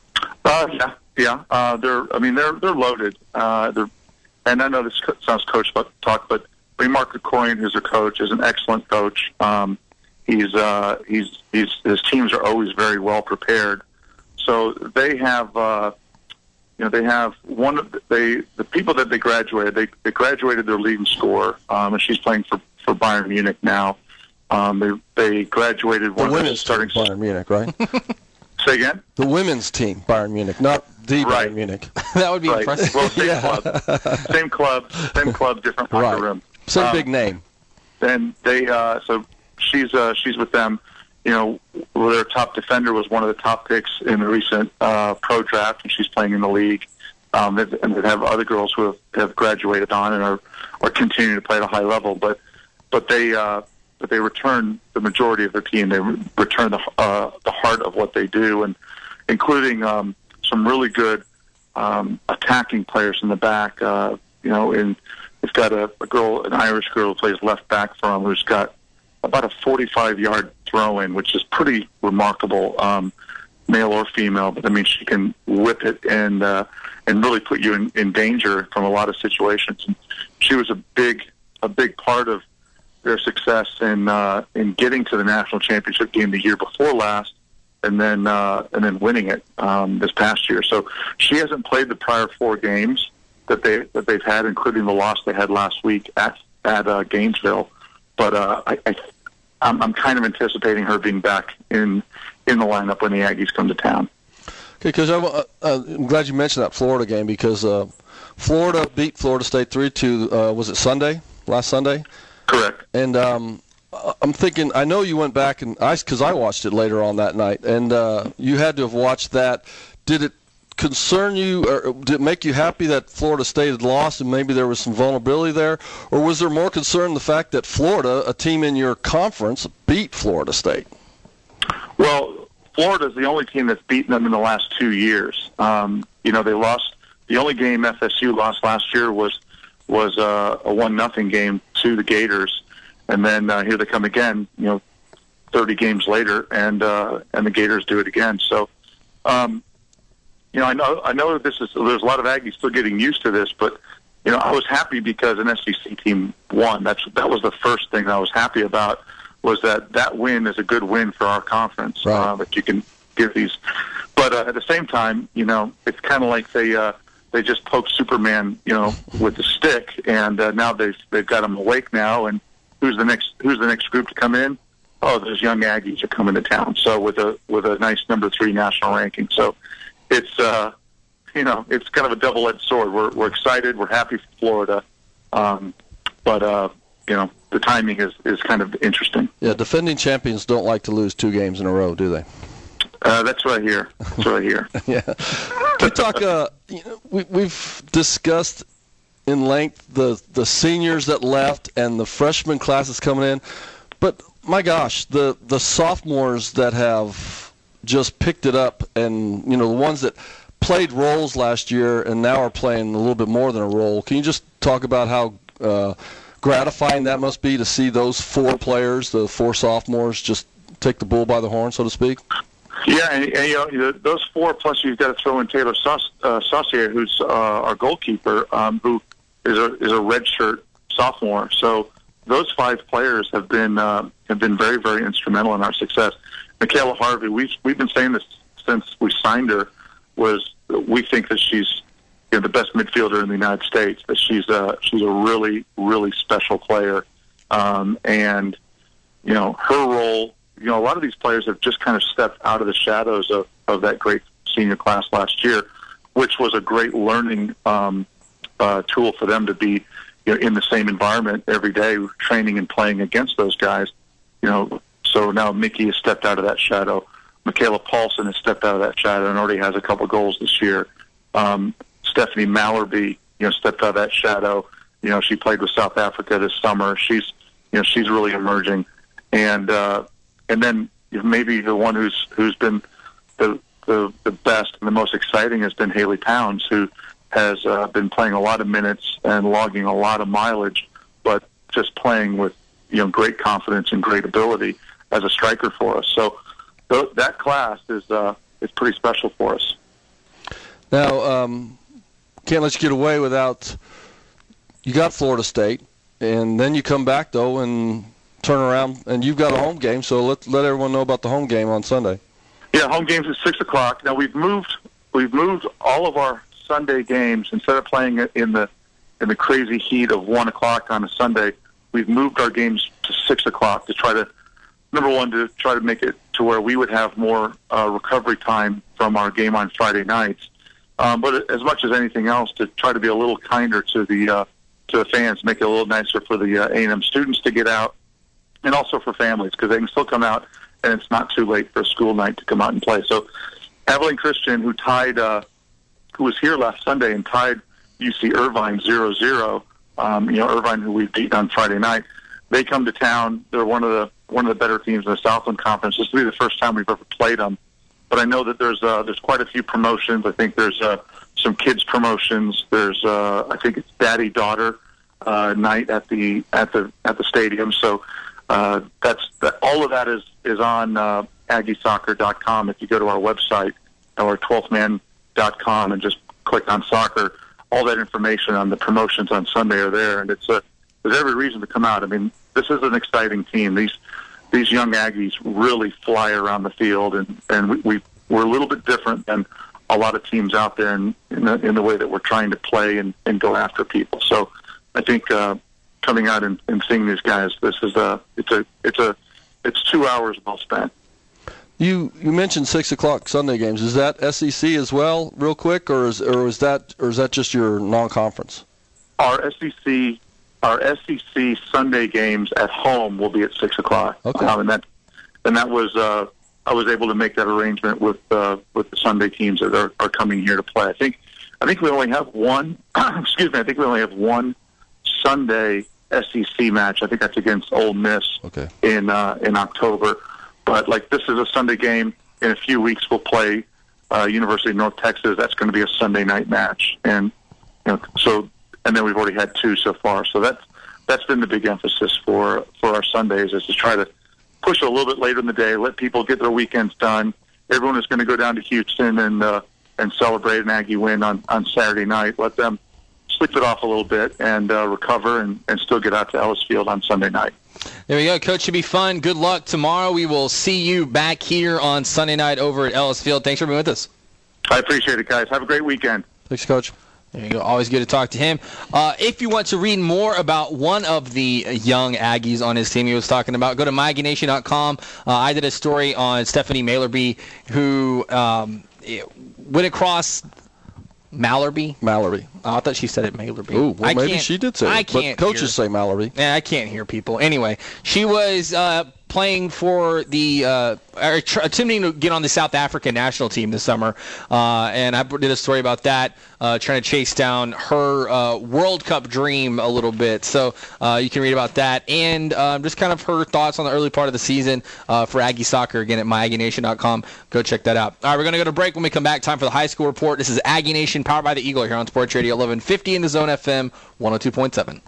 Speaker 16: Uh, yeah, yeah. Uh, they're. I mean, they're they're loaded. Uh, they're, and I know this co- sounds coach talk, but Mark Krikorian, who's a coach, is an excellent coach. Um, he's uh, he's he's his teams are always very well prepared. So they have, uh, you know, they have one of the, they the people that they graduated. They, they graduated their leading scorer, um, and she's playing for, for Bayern Munich now. Um, they they graduated one
Speaker 11: the
Speaker 16: of
Speaker 11: women's
Speaker 16: the starting
Speaker 11: team, Bayern Munich, right?
Speaker 16: Say again.
Speaker 11: The women's team, Bayern Munich, not the
Speaker 16: right.
Speaker 11: Bayern Munich.
Speaker 10: That would be
Speaker 16: right.
Speaker 10: impressive.
Speaker 16: Well, same
Speaker 11: Yeah.
Speaker 16: club, same club, same club, different locker
Speaker 11: Right.
Speaker 16: room.
Speaker 11: Same
Speaker 16: Um,
Speaker 11: big name.
Speaker 16: And they uh, so she's uh, she's with them. You know, their top defender was one of the top picks in the recent uh, pro draft, and she's playing in the league. Um, and they have other girls who have, have graduated on and are, are continuing to play at a high level. But but they uh, but they return the majority of their team. They re- return the uh, the heart of what they do, and including um, some really good um, attacking players in the back. Uh, you know, and they've got a, a girl, an Irish girl who plays left back for them, who's got about a forty-five yard throw in, which is pretty remarkable, um, male or female. But I mean, she can whip it and uh, and really put you in, in danger from a lot of situations. And she was a big a big part of their success in uh, in getting to the national championship game the year before last, and then uh, and then winning it um, this past year. So she hasn't played the prior four games that they that they've had, including the loss they had last week at at uh, Gainesville. But uh, I, I, I'm, I'm kind of anticipating her being back in in the lineup when the Aggies come to town.
Speaker 11: Okay, because I'm, uh, I'm glad you mentioned that Florida game, because uh, Florida beat Florida State three two. Uh, was it Sunday? Last Sunday?
Speaker 16: Correct.
Speaker 11: And um, I'm thinking, I know you went back and I, because I watched it later on that night, and uh, you had to have watched that. Did it concern you, or did it make you happy that Florida State had lost and maybe there was some vulnerability there? Or was there more concern the fact that Florida, a team in your conference, beat Florida State?
Speaker 16: Well, Florida's the only team that's beaten them in the last two years. Um, you know, they lost, the only game F S U lost last year was was uh, a one nothing game to the Gators. And then uh, here they come again, you know, thirty games later, and uh, and the Gators do it again. So, um, you know, I know I know this is there's a lot of Aggies still getting used to this, but you know, I was happy because an S E C team won. That's that was the first thing I was happy about, was that that win is a good win for our conference.
Speaker 11: Right.
Speaker 16: Uh, that you can give these, but uh, at the same time, you know, it's kind of like they uh, they just poked Superman, you know, with the stick, and uh, now they've they've got him awake now, and who's the next who's the next group to come in? Oh, those young Aggies are coming to town. So with a with a nice number three national ranking. So it's uh, you know it's kind of a double edged sword. We're we're excited. We're happy for Florida, um, but uh, you know the timing is, is kind of interesting.
Speaker 11: Yeah, defending champions don't like to lose two games in a row, do they?
Speaker 16: Uh, that's right here. That's right here.
Speaker 11: Yeah. Can we talk? Uh, you know, we, we've discussed in length the the seniors that left and the freshman classes coming in. But my gosh, the the sophomores that have just picked it up, and you know the ones that played roles last year and now are playing a little bit more than a role. Can you just talk about how uh, gratifying that must be to see those four players, the four sophomores, just take the bull by the horn, so to speak?
Speaker 16: Yeah, and, and you know those four plus you've got to throw in Taylor Sauc- uh, Saucier, who's uh, our goalkeeper, um, who is a is a redshirt sophomore. So those five players have been uh, have been very very instrumental in our success. Michaela Harvey, we've we've been saying this since we signed her. Was we think that she's you know, the best midfielder in the United States. That she's a she's a really really special player, um, and you know her role. You know a lot of these players have just kind of stepped out of the shadows of, of that great senior class last year, which was a great learning um, uh, tool for them to be you know in the same environment every day, training and playing against those guys. You know, so now Mickey has stepped out of that shadow. Michaela Paulson has stepped out of that shadow and already has a couple goals this year. Um, Stephanie Mallerby, you know, stepped out of that shadow. You know, she played with South Africa this summer. She's, you know, she's really emerging. And uh, and then maybe the one who's who's been the, the the best and the most exciting has been Haley Pounds, who has uh, been playing a lot of minutes and logging a lot of mileage, but just playing with you know great confidence and great ability as a striker for us. So. That class is uh, is pretty special for us.
Speaker 11: Now, um, can't let you get away without you got Florida State, and then you come back though and turn around, and you've got a home game. So let let everyone know about the home game on Sunday.
Speaker 16: Yeah, home game's at six o'clock. Now we've moved we've moved all of our Sunday games instead of playing it in the in the crazy heat of one o'clock on a Sunday. We've moved our games to six o'clock to try to. Number one, to try to make it to where we would have more uh, recovery time from our game on Friday nights. Um, but as much as anything else, to try to be a little kinder to the uh, to the fans, make it a little nicer for the uh, A and M students to get out, and also for families, because they can still come out, and it's not too late for a school night to come out and play. So Abilene Christian, who tied, uh, who was here last Sunday and tied U C Irvine zero zero, um, you know, Irvine, who we beat on Friday night, they come to town. They're one of the one of the better teams in the Southland Conference. This will be the first time we've ever played them. But I know that there's uh, there's quite a few promotions. I think there's uh, some kids promotions. There's uh, I think it's daddy daughter uh, night at the at the at the stadium. So uh, that's that. All of that is is on uh, Aggie Soccer dot com. If you go to our website or twelfth man dot com and just click on soccer, all that information on the promotions on Sunday are there, and it's a there's every reason to come out. I mean, this is an exciting team. These these young Aggies really fly around the field, and and we, we we're a little bit different than a lot of teams out there in in the, in the way that we're trying to play and, and go after people. So I think uh, coming out and, and seeing these guys, this is a it's a it's a it's two hours well spent.
Speaker 11: You you mentioned six o'clock Sunday games. Is that S E C as well, real quick, or is or is that or is that just your non-conference?
Speaker 16: Our S E C. Our S E C Sunday games at home will be at six o'clock.
Speaker 11: Okay.
Speaker 16: Um, and that, and that was uh, I was able to make that arrangement with uh, with the Sunday teams that are, are coming here to play. I think I think we only have one. excuse me. I think we only have one Sunday S E C match. I think that's against Ole Miss
Speaker 11: okay.
Speaker 16: in uh, in October. But like this is a Sunday game. In a few weeks, we'll play uh, University of North Texas. That's going to be a Sunday night match, and you know, so. And then we've already had two so far. So that's that's been the big emphasis for, for our Sundays, is to try to push it a little bit later in the day, let people get their weekends done. Everyone is going to go down to Houston and uh, and celebrate an Aggie win on, on Saturday night. Let them sleep it off a little bit and uh, recover and, and still get out to Ellis Field on Sunday night.
Speaker 10: There we go, Coach. Should be fun. Good luck tomorrow. We will see you back here on Sunday night over at Ellis Field. Thanks for being with us.
Speaker 16: I appreciate it, guys. Have a great weekend.
Speaker 11: Thanks, Coach.
Speaker 10: There you go. Always good to talk to him. Uh, if you want to read more about one of the young Aggies on his team he was talking about, go to my aggie nation dot com. Uh, I did a story on Stephanie Mallerby, who um, went across Mallerby.
Speaker 11: Mallerby.
Speaker 10: Oh, I thought she said it Mallerby.
Speaker 11: Ooh, well,
Speaker 10: I
Speaker 11: maybe
Speaker 10: can't,
Speaker 11: she did say
Speaker 10: I
Speaker 11: it.
Speaker 10: Can't
Speaker 11: but coaches
Speaker 10: hear.
Speaker 11: say Mallerby.
Speaker 10: Yeah, I can't hear people. Anyway, she was uh, playing for the uh, or tr- attempting to get on the South African national team this summer, uh, and I did a story about that, uh, trying to chase down her uh, World Cup dream a little bit. So uh, you can read about that and um, just kind of her thoughts on the early part of the season uh, for Aggie soccer again at my aggie nation dot com. Go check that out. All right, we're going to go to break. When we come back, time for the high school report. This is Aggie Nation, powered by the Eagle here on Sports Radio eleven fifty in the Zone F M one oh two point seven.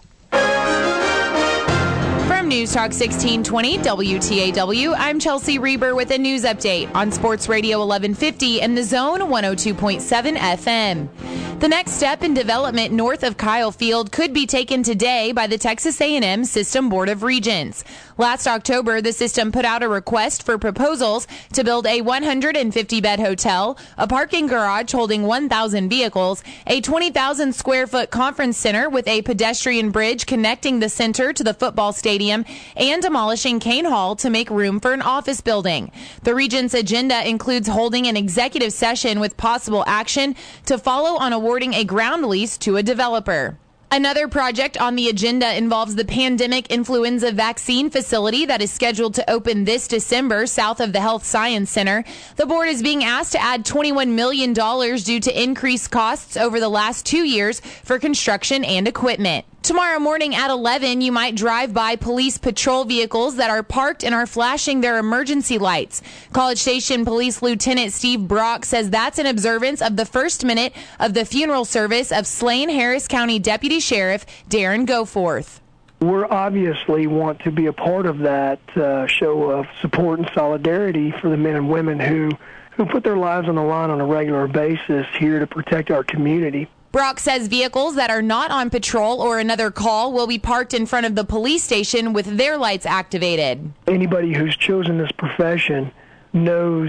Speaker 17: From News Talk sixteen twenty W T A W, I'm Chelsea Reber with a news update on Sports Radio eleven fifty and the Zone one oh two point seven F M. The next step in development north of Kyle Field could be taken today by the Texas A and M System Board of Regents. Last October, the system put out a request for proposals to build a one hundred fifty bed hotel, a parking garage holding one thousand vehicles, a twenty thousand square foot conference center with a pedestrian bridge connecting the center to the football stadium, and demolishing Kane Hall to make room for an office building. The Regents' agenda includes holding an executive session with possible action to follow on awarding a ground lease to a developer. Another project on the agenda involves the pandemic influenza vaccine facility that is scheduled to open this December south of the Health Science Center. The board is being asked to add twenty-one million dollars due to increased costs over the last two years for construction and equipment. Tomorrow morning at eleven, you might drive by police patrol vehicles that are parked and are flashing their emergency lights. College Station Police Lieutenant Steve Brock says that's in observance of the first minute of the funeral service of slain Harris County Deputy Sheriff Darren Goforth.
Speaker 18: We obviously want to be a part of that uh, show of support and solidarity for the men and women who, who put their lives on the line on a regular basis here to protect our community.
Speaker 17: Brock says vehicles that are not on patrol or another call will be parked in front of the police station with their lights activated.
Speaker 18: Anybody who's chosen this profession knows,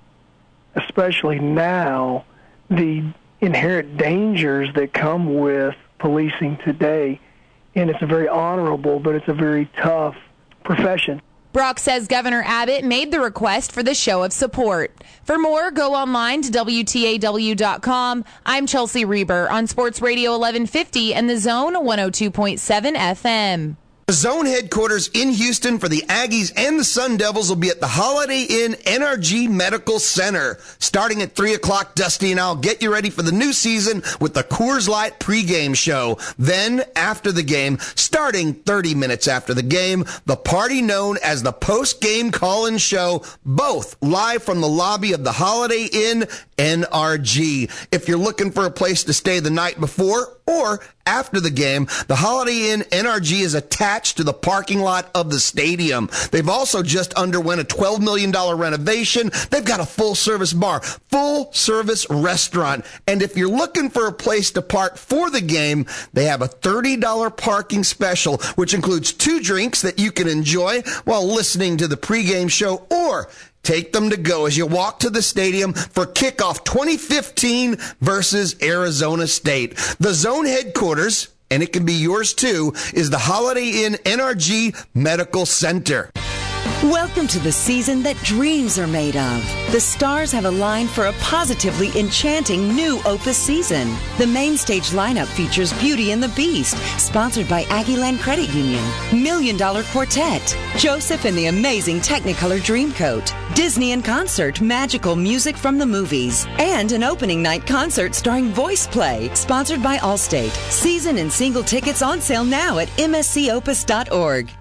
Speaker 18: especially now, the inherent dangers that come with policing today. And it's a very honorable, but it's a very tough profession.
Speaker 17: Brock says Governor Abbott made the request for the show of support. For more, go online to W T A W dot com. I'm Chelsea Reber on Sports Radio eleven fifty and the Zone one oh two point seven F M.
Speaker 19: The Zone headquarters in Houston for the Aggies and the Sun Devils will be at the Holiday Inn N R G Medical Center. Starting at three o'clock, Dusty and I'll get you ready for the new season with the Coors Light pregame show. Then, after the game, starting thirty minutes after the game, the party known as the post-game call-in show, both live from the lobby of the Holiday Inn N R G. If you're looking for a place to stay the night before or after the game, the Holiday Inn N R G is attached to the parking lot of the stadium. They've also just underwent a twelve million dollars renovation. They've got a full-service bar, full-service restaurant. And if you're looking for a place to park for the game, they have a thirty dollars parking special, which includes two drinks that you can enjoy while listening to the pregame show, or take them to go as you walk to the stadium for kickoff twenty fifteen versus Arizona State. The Zone headquarters, and it can be yours too, is the Holiday Inn N R G Medical Center.
Speaker 20: Welcome to the season that dreams are made of. The stars have aligned for a positively enchanting new Opus season. The main stage lineup features Beauty and the Beast, sponsored by Aggieland Credit Union, Million Dollar Quartet, Joseph and the Amazing Technicolor Dreamcoat, Disney in Concert, magical music from the movies, and an opening night concert starring Voice Play, sponsored by Allstate. Season and single tickets on sale now at m s c opus dot org.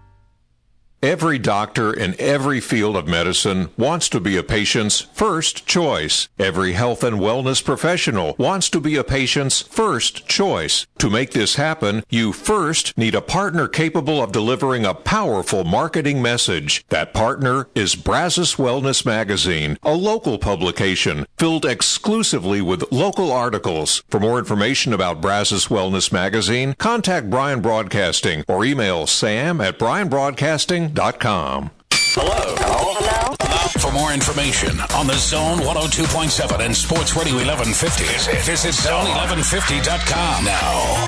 Speaker 21: Every doctor in every field of medicine wants to be a patient's first choice. Every health and wellness professional wants to be a patient's first choice. To make this happen, you first need a partner capable of delivering a powerful marketing message. That partner is Brazos Wellness Magazine, a local publication filled exclusively with local articles. For more information about Brazos Wellness Magazine, contact Bryan Broadcasting or email sam at bryan broadcasting dot com.
Speaker 1: Hello. Hello. Hello. Hello. For more information on the Zone one oh two point seven and Sports Radio eleven fifty, visit zone eleven fifty dot com now.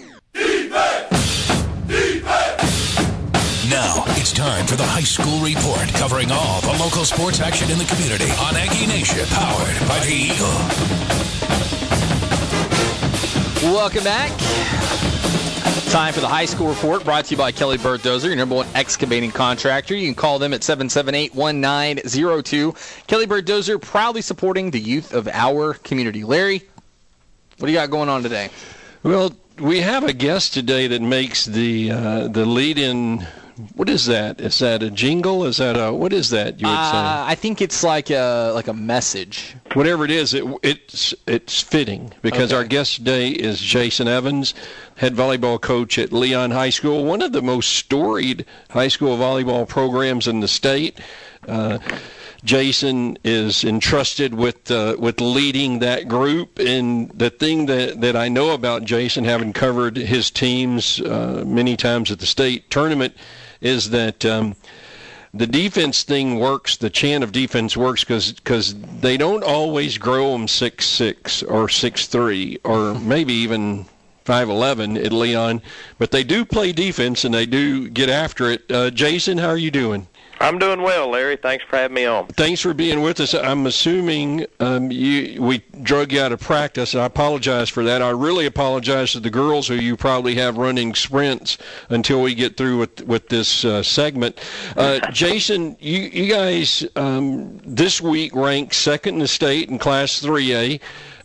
Speaker 1: Now it's time for the High School Report, covering all the local sports action in the community on Aggie Nation, powered by the Eagle.
Speaker 10: Welcome back. Time for the high school report, brought to you by Kelly Bird Dozer, your number one excavating contractor. You can call them at seven seven eight, one nine zero two. Kelly Bird Dozer, proudly supporting the youth of our community. Larry, what do you got going on today?
Speaker 4: Well, we have a guest today that makes the uh, the lead-in. What is that? Is that a jingle? Is that a what is that? You would
Speaker 10: uh,
Speaker 4: say?
Speaker 10: I think it's like a like a message.
Speaker 4: Whatever it is, it, it's it's fitting because
Speaker 10: Okay.
Speaker 4: our guest today is Jason Evans, head volleyball coach at Leon High School, one of the most storied high school volleyball programs in the state. Uh, Jason is entrusted with uh, with leading that group, and the thing that, that I know about Jason, having covered his teams uh, many times at the state tournament, is that um, the defense thing works, the chant of defense works because they don't always grow them six six or six three or maybe even five eleven at Leon, but they do play defense and they do get after it. Uh, Jason, how are you doing?
Speaker 22: I'm doing well, Larry. Thanks for having me on.
Speaker 4: Thanks for being with us. I'm assuming um, you we drug you out of practice, and I apologize for that. I really apologize to the girls who you probably have running sprints until we get through with with this uh, segment. Uh, Jason, you, you guys um, this week ranked second in the state in Class three A.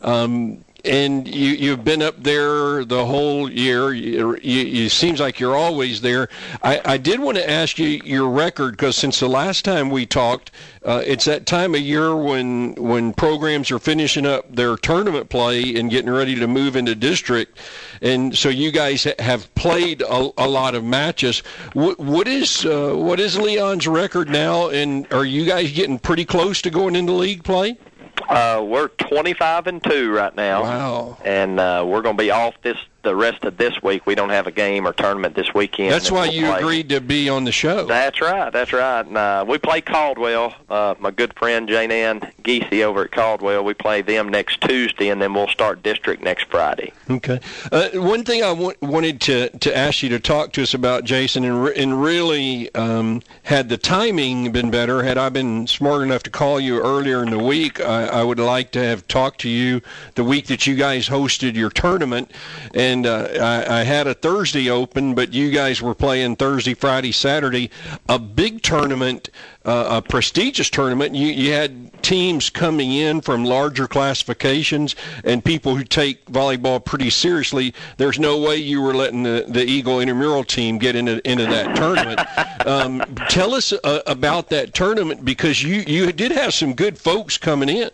Speaker 4: Um, And you, you've been up there the whole year. You, you, it seems like you're always there. I, I did want to ask you your record because since the last time we talked, uh, it's that time of year when when programs are finishing up their tournament play and getting ready to move into district. And so you guys ha- have played a, a lot of matches. What, what is uh, what is Leon's record now? And are you guys getting pretty close to going into league play?
Speaker 22: Uh, we're twenty-five and two right now.
Speaker 4: Wow.
Speaker 22: And uh, we're going to be off this the rest of this week. We don't have a game or tournament this weekend.
Speaker 4: That's why
Speaker 22: we'll
Speaker 4: you
Speaker 22: play.
Speaker 4: agreed to be on the show.
Speaker 22: That's right. That's right. And, uh, we play Caldwell. Uh, my good friend Jane Ann Geesey over at Caldwell. We play them next Tuesday, and then we'll start district next Friday.
Speaker 4: Okay. Uh, one thing I w- wanted to, to ask you to talk to us about, Jason, and, re- and really um, had the timing been better, had I been smart enough to call you earlier in the week, I, I would like to have talked to you the week that you guys hosted your tournament. And uh, I, I had a Thursday open, but you guys were playing Thursday, Friday, Saturday, a big tournament, uh, a prestigious tournament. You, you had teams coming in from larger classifications and people who take volleyball pretty seriously. There's no way you were letting the, the Eagle intramural team get into, into that tournament. Um, tell us uh, about that tournament because you, you did have some good folks coming in.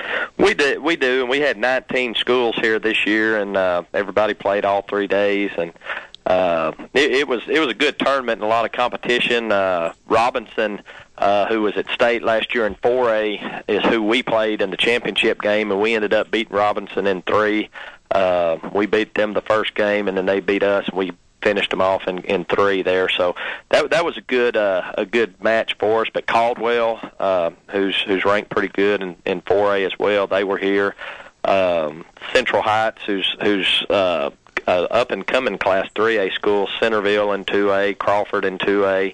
Speaker 22: We do, we do, and we had nineteen schools here this year, and uh, everybody played all three days, and uh, it, it was it was a good tournament and a lot of competition. Uh, Robinson, uh, who was at state last year in four A, is who we played in the championship game, and we ended up beating Robinson in three. Uh, we beat them the first game, and then they beat us, and we finished them off in, in three there. So that that was a good uh, a good match for us. But Caldwell, uh, who's who's ranked pretty good in, in four A as well, they were here. Um, Central Heights, who's who's uh, uh, up and coming Class three A school, Centerville in two A, Crawford in two A.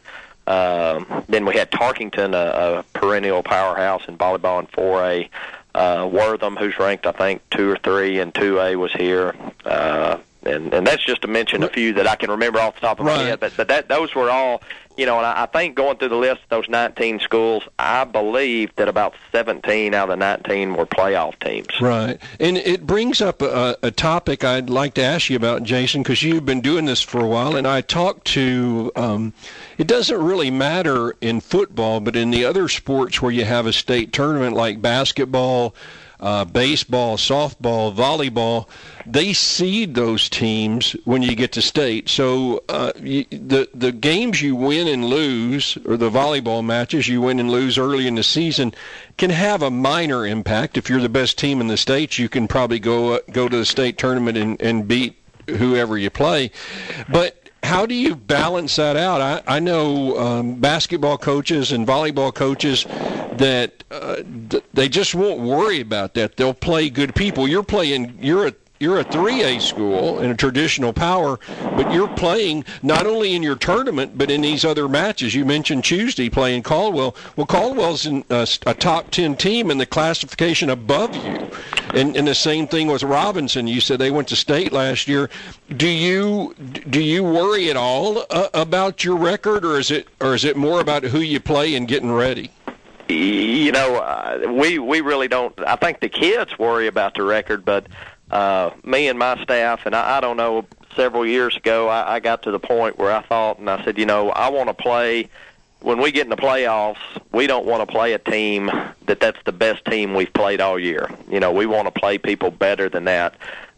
Speaker 22: Um, then we had Tarkington, a, a perennial powerhouse in volleyball in four A. Uh, Wortham, who's ranked I think two or three in two A, was here. Uh, And, and that's just to mention a few that I can remember off the top of my
Speaker 4: Right.
Speaker 22: head. But, but that those were all, you know, and I, I think going through the list of those nineteen schools, I believe that about seventeen out of the nineteen were playoff teams.
Speaker 4: Right. And it brings up a, a topic I'd like to ask you about, Jason, because you've been doing this for a while. And I talked to, um, it doesn't really matter in football, but in the other sports where you have a state tournament like basketball, Uh, baseball, softball, volleyball, they seed those teams when you get to state. So uh, you, the the games you win and lose, or the volleyball matches you win and lose early in the season, can have a minor impact. If you're the best team in the state, you can probably go uh, go to the state tournament and, and beat whoever you play. But how do you balance that out? I, I know um, basketball coaches and volleyball coaches that uh, th- they just won't worry about that. They'll play good people. You're playing. You're a you're a three A school in a traditional power, but you're playing not only in your tournament but in these other matches. You mentioned Tuesday playing Caldwell. Well, Caldwell's in a, a top ten team in the classification above you, and, and the same thing with Robinson. You said they went to state last year. Do you do you worry at all uh, about your record, or is it or is it more about who you play and getting ready?
Speaker 22: You know, uh, we we really don't. I think the kids worry about the record, but uh, me and my staff, and I, I don't know, several years ago, I, I got to the point where I thought, and I said, you know, I want to play. When we get in the playoffs, we don't want to play a team that that's the best team we've played all year. You know, we want to play people better than that.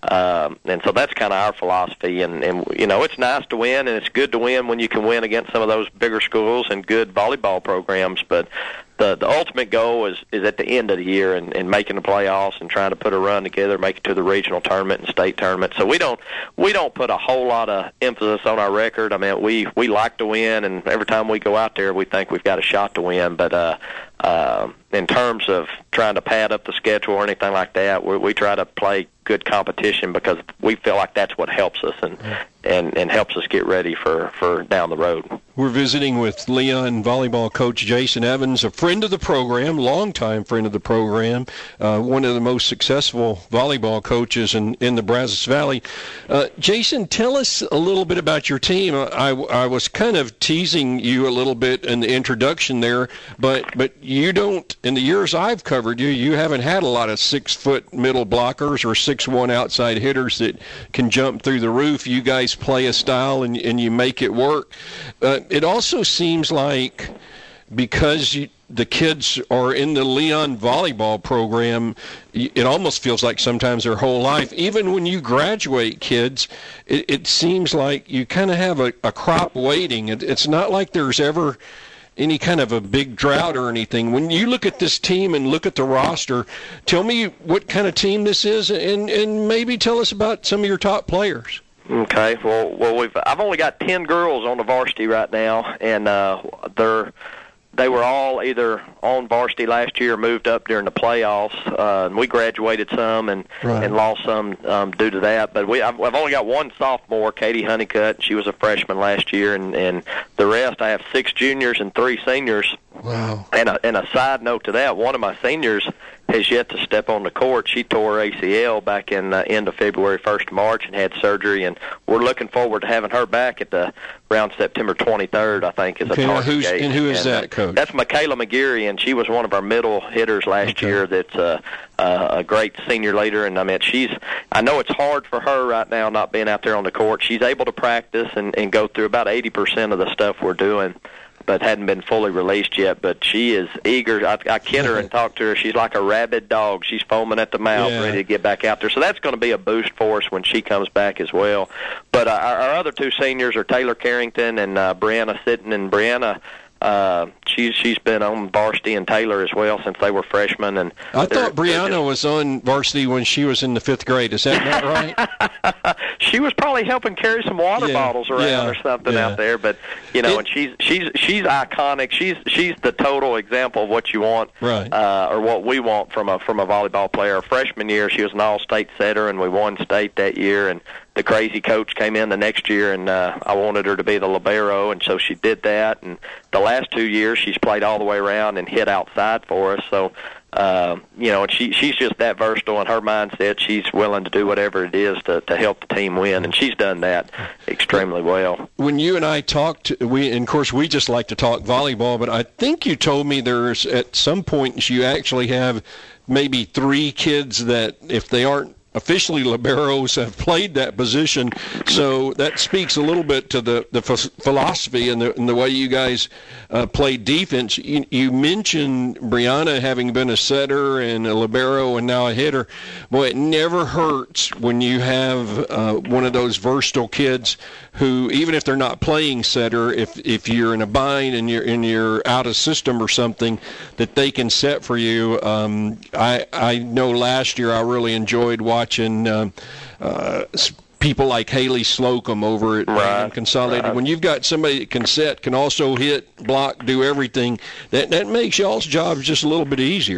Speaker 22: Um, and so that's kind of our philosophy. And, and, you know, it's nice to win, and it's good to win when you can win against some of those bigger schools and good volleyball programs. But the the ultimate goal is, is at the end of the year and, and making the playoffs and trying to put a run together, make it to the regional tournament and state tournament. So we don't we don't put a whole lot of emphasis on our record. I mean, we, we like to win, and every time we go out there, we think we've got a shot to win. But uh, uh, in terms of trying to pad up the schedule or anything like that, we, we try to play good competition because we feel like that's what helps us and and, and helps us get ready for, for down the road.
Speaker 4: We're visiting with Leon volleyball coach Jason Evans, a friend of the program, longtime friend of the program, uh, one of the most successful volleyball coaches in, in the Brazos Valley. Uh, Jason, tell us a little bit about your team. I, I was kind of teasing you a little bit in the introduction there, but, but you don't, in the years I've covered you, you haven't had a lot of six-foot middle blockers or six-one outside hitters that can jump through the roof. You guys play a style and, and you make it work. Uh, it also seems like because you, the kids are in the Leon volleyball program, it almost feels like sometimes their whole life, even when you graduate kids, it, it seems like you kind of have a, a crop waiting. It, it's not like there's ever any kind of a big drought or anything. When you look at this team and look at the roster, tell me what kind of team this is, and, and maybe tell us about some of your top players.
Speaker 22: Okay, well, well, we've I've only got ten girls on the varsity right now, and uh, they're they were all either on varsity last year or moved up during the playoffs. Uh, and we graduated some and
Speaker 4: right.
Speaker 22: and lost some um, due to that. But we I've, I've only got one sophomore, Katie Honeycutt. She was a freshman last year, and and the rest I have six juniors and three seniors.
Speaker 4: Wow.
Speaker 22: And a, and a side note to that, one of my seniors has yet to step on the court. She tore her A C L back in the end of February, first of March, and had surgery. And we're looking forward to having her back at the around September twenty-third, I think, is
Speaker 4: okay,
Speaker 22: a target
Speaker 4: who's,
Speaker 22: date.
Speaker 4: And who is
Speaker 22: and,
Speaker 4: that,
Speaker 22: uh,
Speaker 4: Coach?
Speaker 22: That's Michaela McGeary, and she was one of our middle hitters last
Speaker 4: okay.
Speaker 22: year. That's uh, uh, a great senior leader. And I mean, she's. I know it's hard for her right now, not being out there on the court. She's able to practice and, and go through about eighty percent of the stuff we're doing, but hadn't been fully released yet. But she is eager. I, I kid her and talk to her. She's like a rabid dog. She's foaming at the mouth,
Speaker 4: yeah.
Speaker 22: ready to get back out there. So that's going to be a boost for us when she comes back as well. But uh, our, our other two seniors are Taylor Carrington and uh, Brianna Sitton. And Brianna, uh, she's she's been on varsity, and Taylor as well since they were freshmen. And
Speaker 4: I thought Brianna was on varsity when she was in the fifth grade. Is that not right?
Speaker 22: She was probably helping carry some water
Speaker 4: yeah,
Speaker 22: bottles around
Speaker 4: yeah,
Speaker 22: or something
Speaker 4: yeah.
Speaker 22: out there. But you know,
Speaker 4: it,
Speaker 22: and she's she's she's iconic. She's she's the total example of what you want,
Speaker 4: right.
Speaker 22: uh, or what we want from a from a volleyball player. Her freshman year, she was an all-state setter, and we won state that year. And the crazy coach came in the next year, and uh, I wanted her to be the libero, and so she did that. And the last two years, she's played all the way around and hit outside for us. So, uh, you know, and she she's just that versatile in her mindset. She's willing to do whatever it is to, to help the team win, and she's done that extremely well.
Speaker 4: When you and I talked, we and of course we just like to talk volleyball, but I think you told me there's at some point you actually have maybe three kids that if they aren't officially liberos have played that position, so that speaks a little bit to the, the f- philosophy and the, and the way you guys uh, play defense. You, you mentioned Brianna having been a setter and a libero and now a hitter. Boy, it never hurts when you have uh, one of those versatile kids who, even if they're not playing setter, if if you're in a bind and you're and you're out of system or something, that they can set for you. Um, I I know last year I really enjoyed watching uh, uh, people like Haley Slocum over at
Speaker 22: right.
Speaker 4: Consolidated.
Speaker 22: Right.
Speaker 4: When you've got somebody that can set, can also hit, block, do everything, that that makes y'all's jobs just a little bit easier.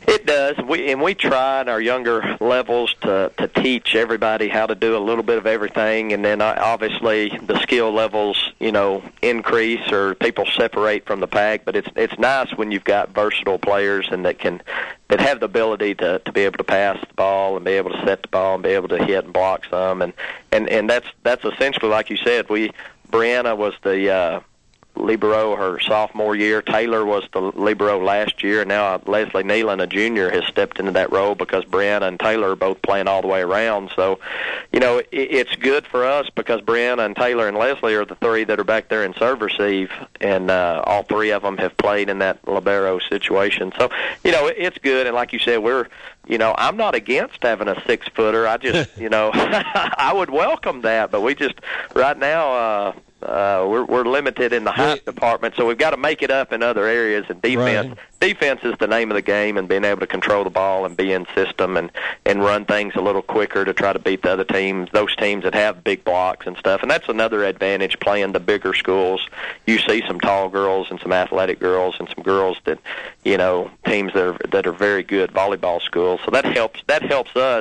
Speaker 22: It does. We and we try in our younger levels to to teach everybody how to do a little bit of everything, and then uh, obviously the skill levels, you know, increase or people separate from the pack. But it's it's nice when you've got versatile players and that can that have the ability to to be able to pass the ball and be able to set the ball and be able to hit and block some, and and and that's that's essentially like you said. We Brianna was the uh, libero her sophomore year. Taylor was the libero last year, and now Leslie Nealon, a junior, has stepped into that role because Brianna and Taylor are both playing all the way around. So, you know, it, it's good for us because Brianna and Taylor and Leslie are the three that are back there in serve receive, and uh, all three of them have played in that libero situation. So, you know, it, it's good, and like you said, we're You know, I'm not against having a six-footer. I just, you know, I would welcome that. But we just, right now, uh, uh, we're we're limited in the height department, so we've got to make it up in other areas. And defense,
Speaker 4: Right.
Speaker 22: defense is the name of the game, and being able to control the ball and be in system and and run things a little quicker to try to beat the other teams, those teams that have big blocks and stuff. And that's another advantage playing the bigger schools. You see some tall girls and some athletic girls and some girls that, you know, teams that are that are very good volleyball schools. So that helps. That helps us.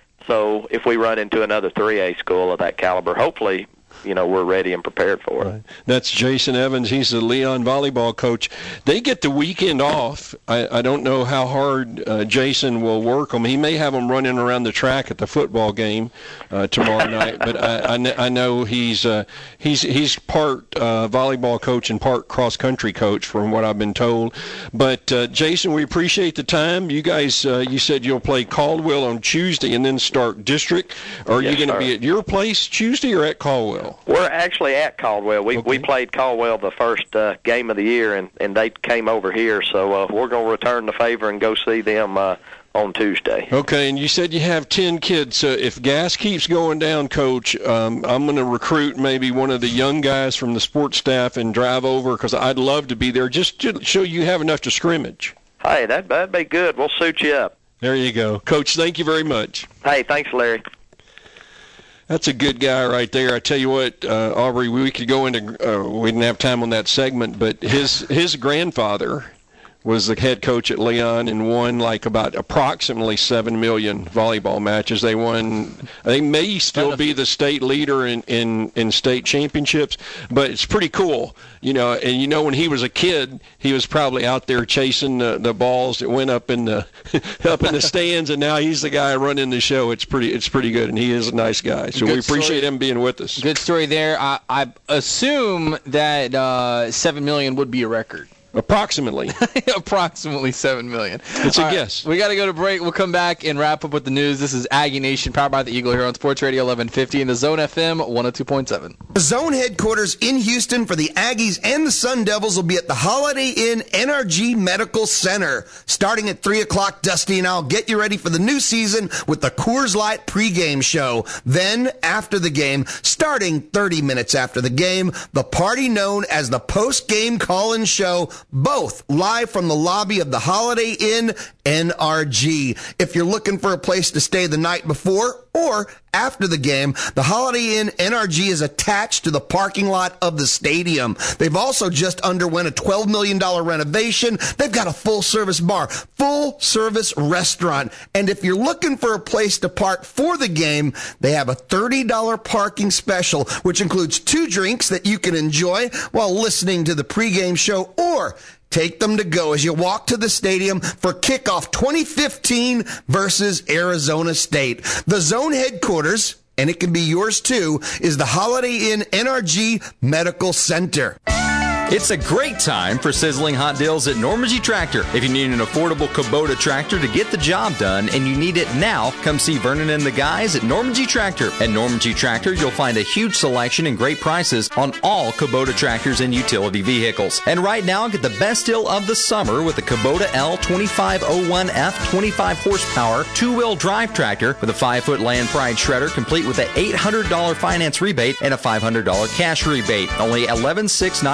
Speaker 22: So if we run into another three A school of that caliber, hopefully, you know, we're ready and prepared for it.
Speaker 4: Right. That's Jason Evans. He's the Leon volleyball coach. They get the weekend off. I, I don't know how hard uh, Jason will work them. He may have them running around the track at the football game uh, tomorrow night. But I, I, kn- I know he's uh, he's he's part uh, volleyball coach and part cross country coach, from what I've been told. But uh, Jason, we appreciate the time. You guys, uh, you said you'll play Caldwell on Tuesday and then start district. Are
Speaker 22: Yes,
Speaker 4: you going to
Speaker 22: sir.
Speaker 4: be at your place Tuesday or at Caldwell?
Speaker 22: We're actually at Caldwell. We we played Caldwell the first uh, game of the year, and, and they came over here. So uh, we're going to return the favor and go see them uh, on Tuesday.
Speaker 4: Okay, and you said you have ten kids. So if gas keeps going down, Coach, um, I'm going to recruit maybe one of the young guys from the sports staff and drive over, because I'd love to be there just to show you have enough to scrimmage.
Speaker 22: Hey, that, that'd be good. We'll suit you up.
Speaker 4: There you go. Coach, thank you very much.
Speaker 22: Hey, thanks, Larry.
Speaker 4: That's a good guy right there. I tell you what, uh, Aubrey, we could go into, uh, we didn't have time on that segment, but his his grandfather was the head coach at Leon and won like about approximately seven million volleyball matches. They won, they may still be the state leader in, in, in state championships, but it's pretty cool. You know, and you know, when he was a kid, he was probably out there chasing the, the balls that went up in the up in the stands, and now he's the guy running the show. It's pretty it's pretty good, and he is a nice guy. So
Speaker 10: Good
Speaker 4: we appreciate
Speaker 10: story.
Speaker 4: him being with us.
Speaker 10: Good story there. I, I assume that uh, seven million would be a record.
Speaker 4: Approximately.
Speaker 10: Approximately seven million.
Speaker 4: It's a
Speaker 10: All right,
Speaker 4: guess.
Speaker 10: We got to go to break. We'll come back and wrap up with the news. This is Aggie Nation, powered by the Eagle here on Sports Radio eleven fifty and the Zone F M one oh two point seven.
Speaker 19: The Zone headquarters in Houston for the Aggies and the Sun Devils will be at the Holiday Inn N R G Medical Center. Starting at three o'clock, Dusty and I'll get you ready for the new season with the Coors Light pregame show. Then, after the game, starting thirty minutes after the game, the party known as the post-game call-in show, both live from the lobby of the Holiday Inn N R G. If you're looking for a place to stay the night before or after the game, the Holiday Inn N R G is attached to the parking lot of the stadium. They've also just underwent a twelve million dollars renovation. They've got a full-service bar, full-service restaurant. And if you're looking for a place to park for the game, they have a thirty dollars parking special, which includes two drinks that you can enjoy while listening to the pregame show, or take them to go as you walk to the stadium for kickoff twenty fifteen versus Arizona State. The Zone headquarters, and it can be yours too, is the Holiday Inn N R G Medical Center.
Speaker 12: It's a great time for sizzling hot deals at Normandy Tractor. If you need an affordable Kubota tractor to get the job done and you need it now, come see Vernon and the guys at Normandy Tractor. At Normandy Tractor, you'll find a huge selection and great prices on all Kubota tractors and utility vehicles. And right now, get the best deal of the summer with the Kubota L twenty-five oh one F twenty-five horsepower two-wheel drive tractor with a five-foot Land Pride shredder, complete with an eight hundred dollars finance rebate and a five hundred dollars cash rebate. Only eleven thousand six hundred ninety-five dollars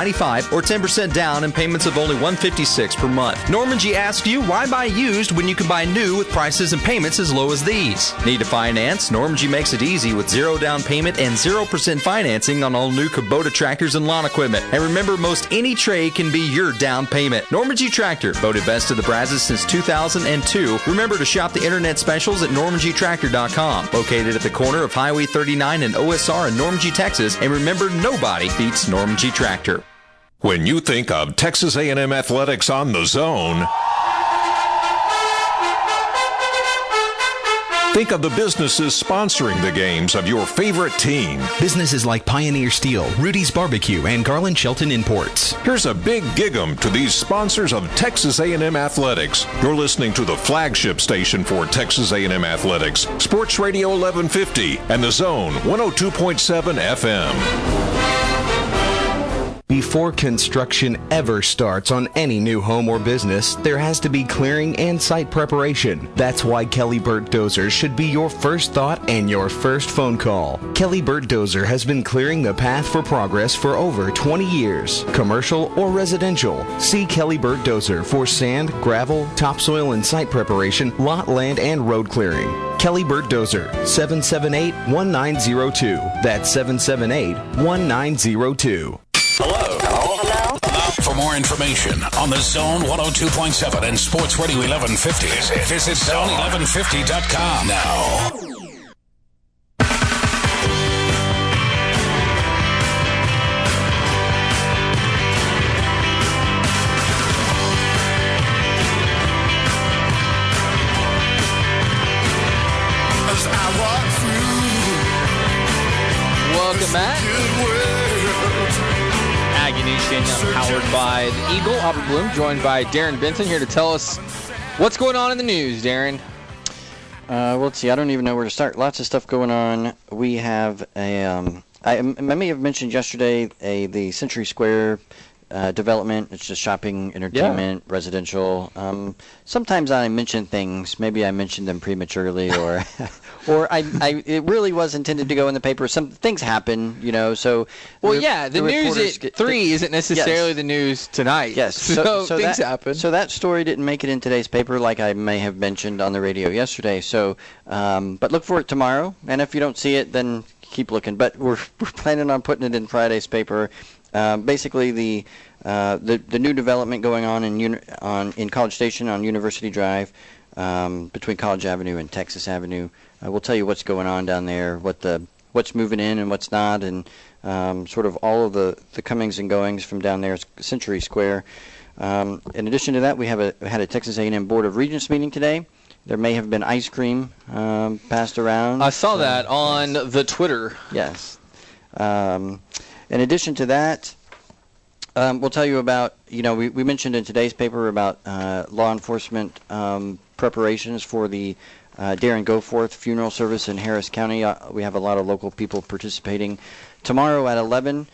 Speaker 12: or ten percent down and payments of only one hundred fifty-six dollars per month. Norman G asks you, why buy used when you can buy new with prices and payments as low as these? Need to finance? Norman G makes it easy with zero down payment and zero percent financing on all new Kubota tractors and lawn equipment. And remember, most any trade can be your down payment. Norman G Tractor, voted best of the Brazos since two thousand two. Remember to shop the internet specials at norman g tractor dot com. Located at the corner of Highway thirty-nine and O S R in Norman G, Texas. And remember, nobody beats Norman G Tractor.
Speaker 21: When you think of Texas A and M Athletics on the Zone, think of the businesses sponsoring the games of your favorite team.
Speaker 2: Businesses like Pioneer Steel, Rudy's Barbecue, and Garland Shelton Imports.
Speaker 21: Here's a big gig-em to these sponsors of Texas A and M Athletics. You're listening to the flagship station for Texas A and M Athletics, Sports Radio eleven fifty, and The Zone one oh two point seven F M.
Speaker 2: Before construction ever starts on any new home or business, there has to be clearing and site preparation. That's why Kelly Burt Dozer should be your first thought and your first phone call. Kelly Burt Dozer has been clearing the path for progress for over twenty years, commercial or residential. See Kelly Burt Dozer for sand, gravel, topsoil and site preparation, lot, land, and road clearing. Kelly Burt Dozer, seven seven eight, one nine zero two. That's seven seven eight, one nine zero two.
Speaker 1: Hello. Hello. For more information on the Zone one oh two point seven and Sports Radio eleven fifty, visit zone eleven fifty dot com now.
Speaker 10: Welcome back. Aggie Nation, powered by the Eagle. Aubrey Bloom, joined by Darren Benson, here to tell us what's going on in the news. Darren.
Speaker 3: Uh, well, let's see. I don't even know where to start. Lots of stuff going on. We have a. Um, I, I may have mentioned yesterday a the Century Square uh, development. It's just shopping, entertainment, yeah. residential. Um, sometimes I mention things. Maybe I mentioned them prematurely, or, or I, I. It really was intended to go in the paper. Some things happen, you know. So.
Speaker 10: Well,
Speaker 3: the,
Speaker 10: yeah. The, the news at get, three the, isn't necessarily yes. the news tonight.
Speaker 3: Yes.
Speaker 10: So,
Speaker 3: so, so
Speaker 10: things
Speaker 3: that,
Speaker 10: happen.
Speaker 3: So that story didn't make it in today's paper, like I may have mentioned on the radio yesterday. So, um, but look for it tomorrow. And if you don't see it, then keep looking. But we're we're planning on putting it in Friday's paper. Um, basically, the, uh, the the new development going on in uni- on in College Station on University Drive, um, between College Avenue and Texas Avenue. Uh, we'll tell you what's going on down there, what the what's moving in and what's not, and um, sort of all of the, the comings and goings from down there at Century Square. Um, in addition to that, we have a we had a Texas A and M Board of Regents meeting today. There may have been ice cream um, passed around.
Speaker 10: I saw that on yes. the Twitter.
Speaker 3: Yes. Um, in addition to that, um, we'll tell you about, you know, we, we mentioned in today's paper about uh, law enforcement um, preparations for the uh, Darren Goforth funeral service in Harris County. Uh, we have a lot of local people participating. Tomorrow at eleven,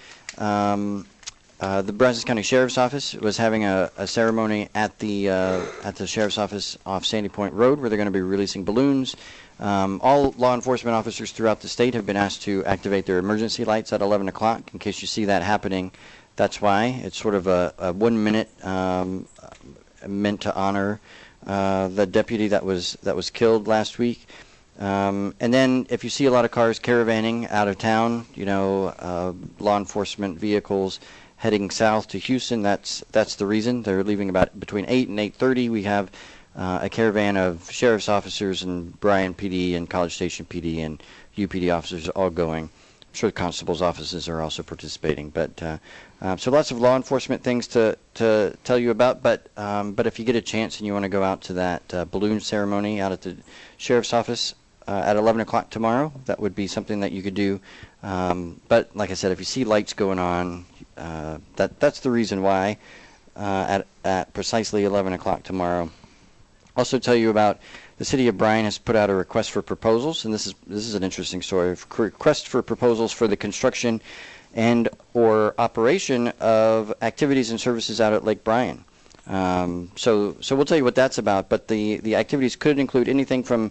Speaker 3: um, Uh, the Brazos County Sheriff's Office was having a, a ceremony at the uh, at the Sheriff's Office off Sandy Point Road, where they're going to be releasing balloons. Um, all law enforcement officers throughout the state have been asked to activate their emergency lights at eleven o'clock. In case you see that happening, that's why. It's sort of a, a one-minute um, meant to honor uh, the deputy that was that was killed last week. Um, and then if you see a lot of cars caravanning out of town, you know, uh, law enforcement vehicles heading south to Houston, that's that's the reason. They're leaving about between eight and eight thirty. We have uh, a caravan of sheriff's officers and Bryan P D and College Station P D and U P D officers all going. I'm sure the constables' offices are also participating. But uh, uh, so lots of law enforcement things to, to tell you about. But um, but if you get a chance and you want to go out to that uh, balloon ceremony out at the sheriff's office uh, at eleven o'clock tomorrow, that would be something that you could do. Um, but like I said, if you see lights going on, Uh, that that's the reason why uh, at at precisely eleven o'clock tomorrow. Also tell you about the city of Bryan has put out a request for proposals, and this is this is an interesting story. Request for proposals for the construction and or operation of activities and services out at Lake Bryan. Um, so so we'll tell you what that's about. But the the activities could include anything from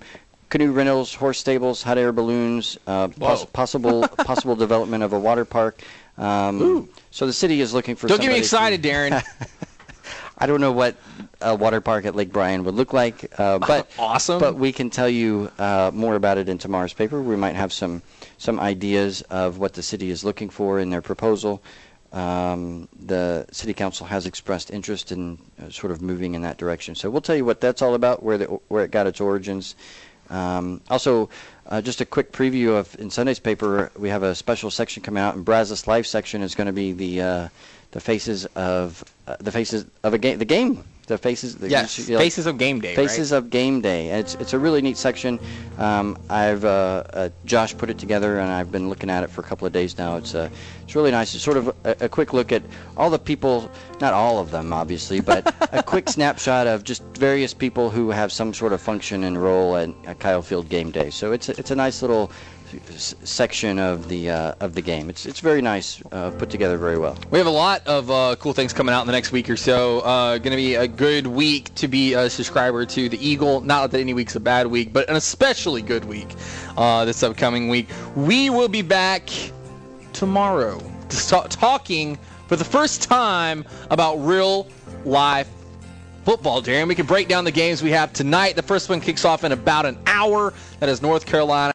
Speaker 3: canoe rentals, horse stables, hot air balloons, uh, poss- possible possible development of a water park. Um, so the city is looking for.
Speaker 10: Don't get me
Speaker 3: somebody
Speaker 10: excited,
Speaker 3: to-
Speaker 10: Darren.
Speaker 3: I don't know what a water park at Lake Bryan would look like, uh, but
Speaker 10: awesome.
Speaker 3: But we can tell you uh, more about it in tomorrow's paper. We might have some some ideas of what the city is looking for in their proposal. Um, the city council has expressed interest in uh, sort of moving in that direction. So we'll tell you what that's all about, where the, where it got its origins. Um, also, uh, just a quick preview of in Sunday's paper, we have a special section coming out, and Brazos Life section is going to be the uh, the faces of uh, the faces of a game, the game. The faces, the,
Speaker 10: Yes,
Speaker 3: you know,
Speaker 10: Faces of Game Day,
Speaker 3: Faces
Speaker 10: right?
Speaker 3: of Game Day. It's it's a really neat section. Um, I've uh, uh, Josh put it together, and I've been looking at it for a couple of days now. It's uh, it's really nice. It's sort of a, a quick look at all the people, not all of them, obviously, but a quick snapshot of just various people who have some sort of function and role at, at Kyle Field Game Day. So it's a, it's a nice little s- section of the uh, of the game. It's it's very nice, uh, put together very well.
Speaker 10: We have a lot of uh, cool things coming out in the next week or so. Uh, going to be a good week to be a subscriber to the Eagle. Not that any week's a bad week, but an especially good week uh, this upcoming week. We will be back tomorrow to start talking for the first time about real life football, Darren. We can break down the games we have tonight. The first one kicks off in about an hour. That is North Carolina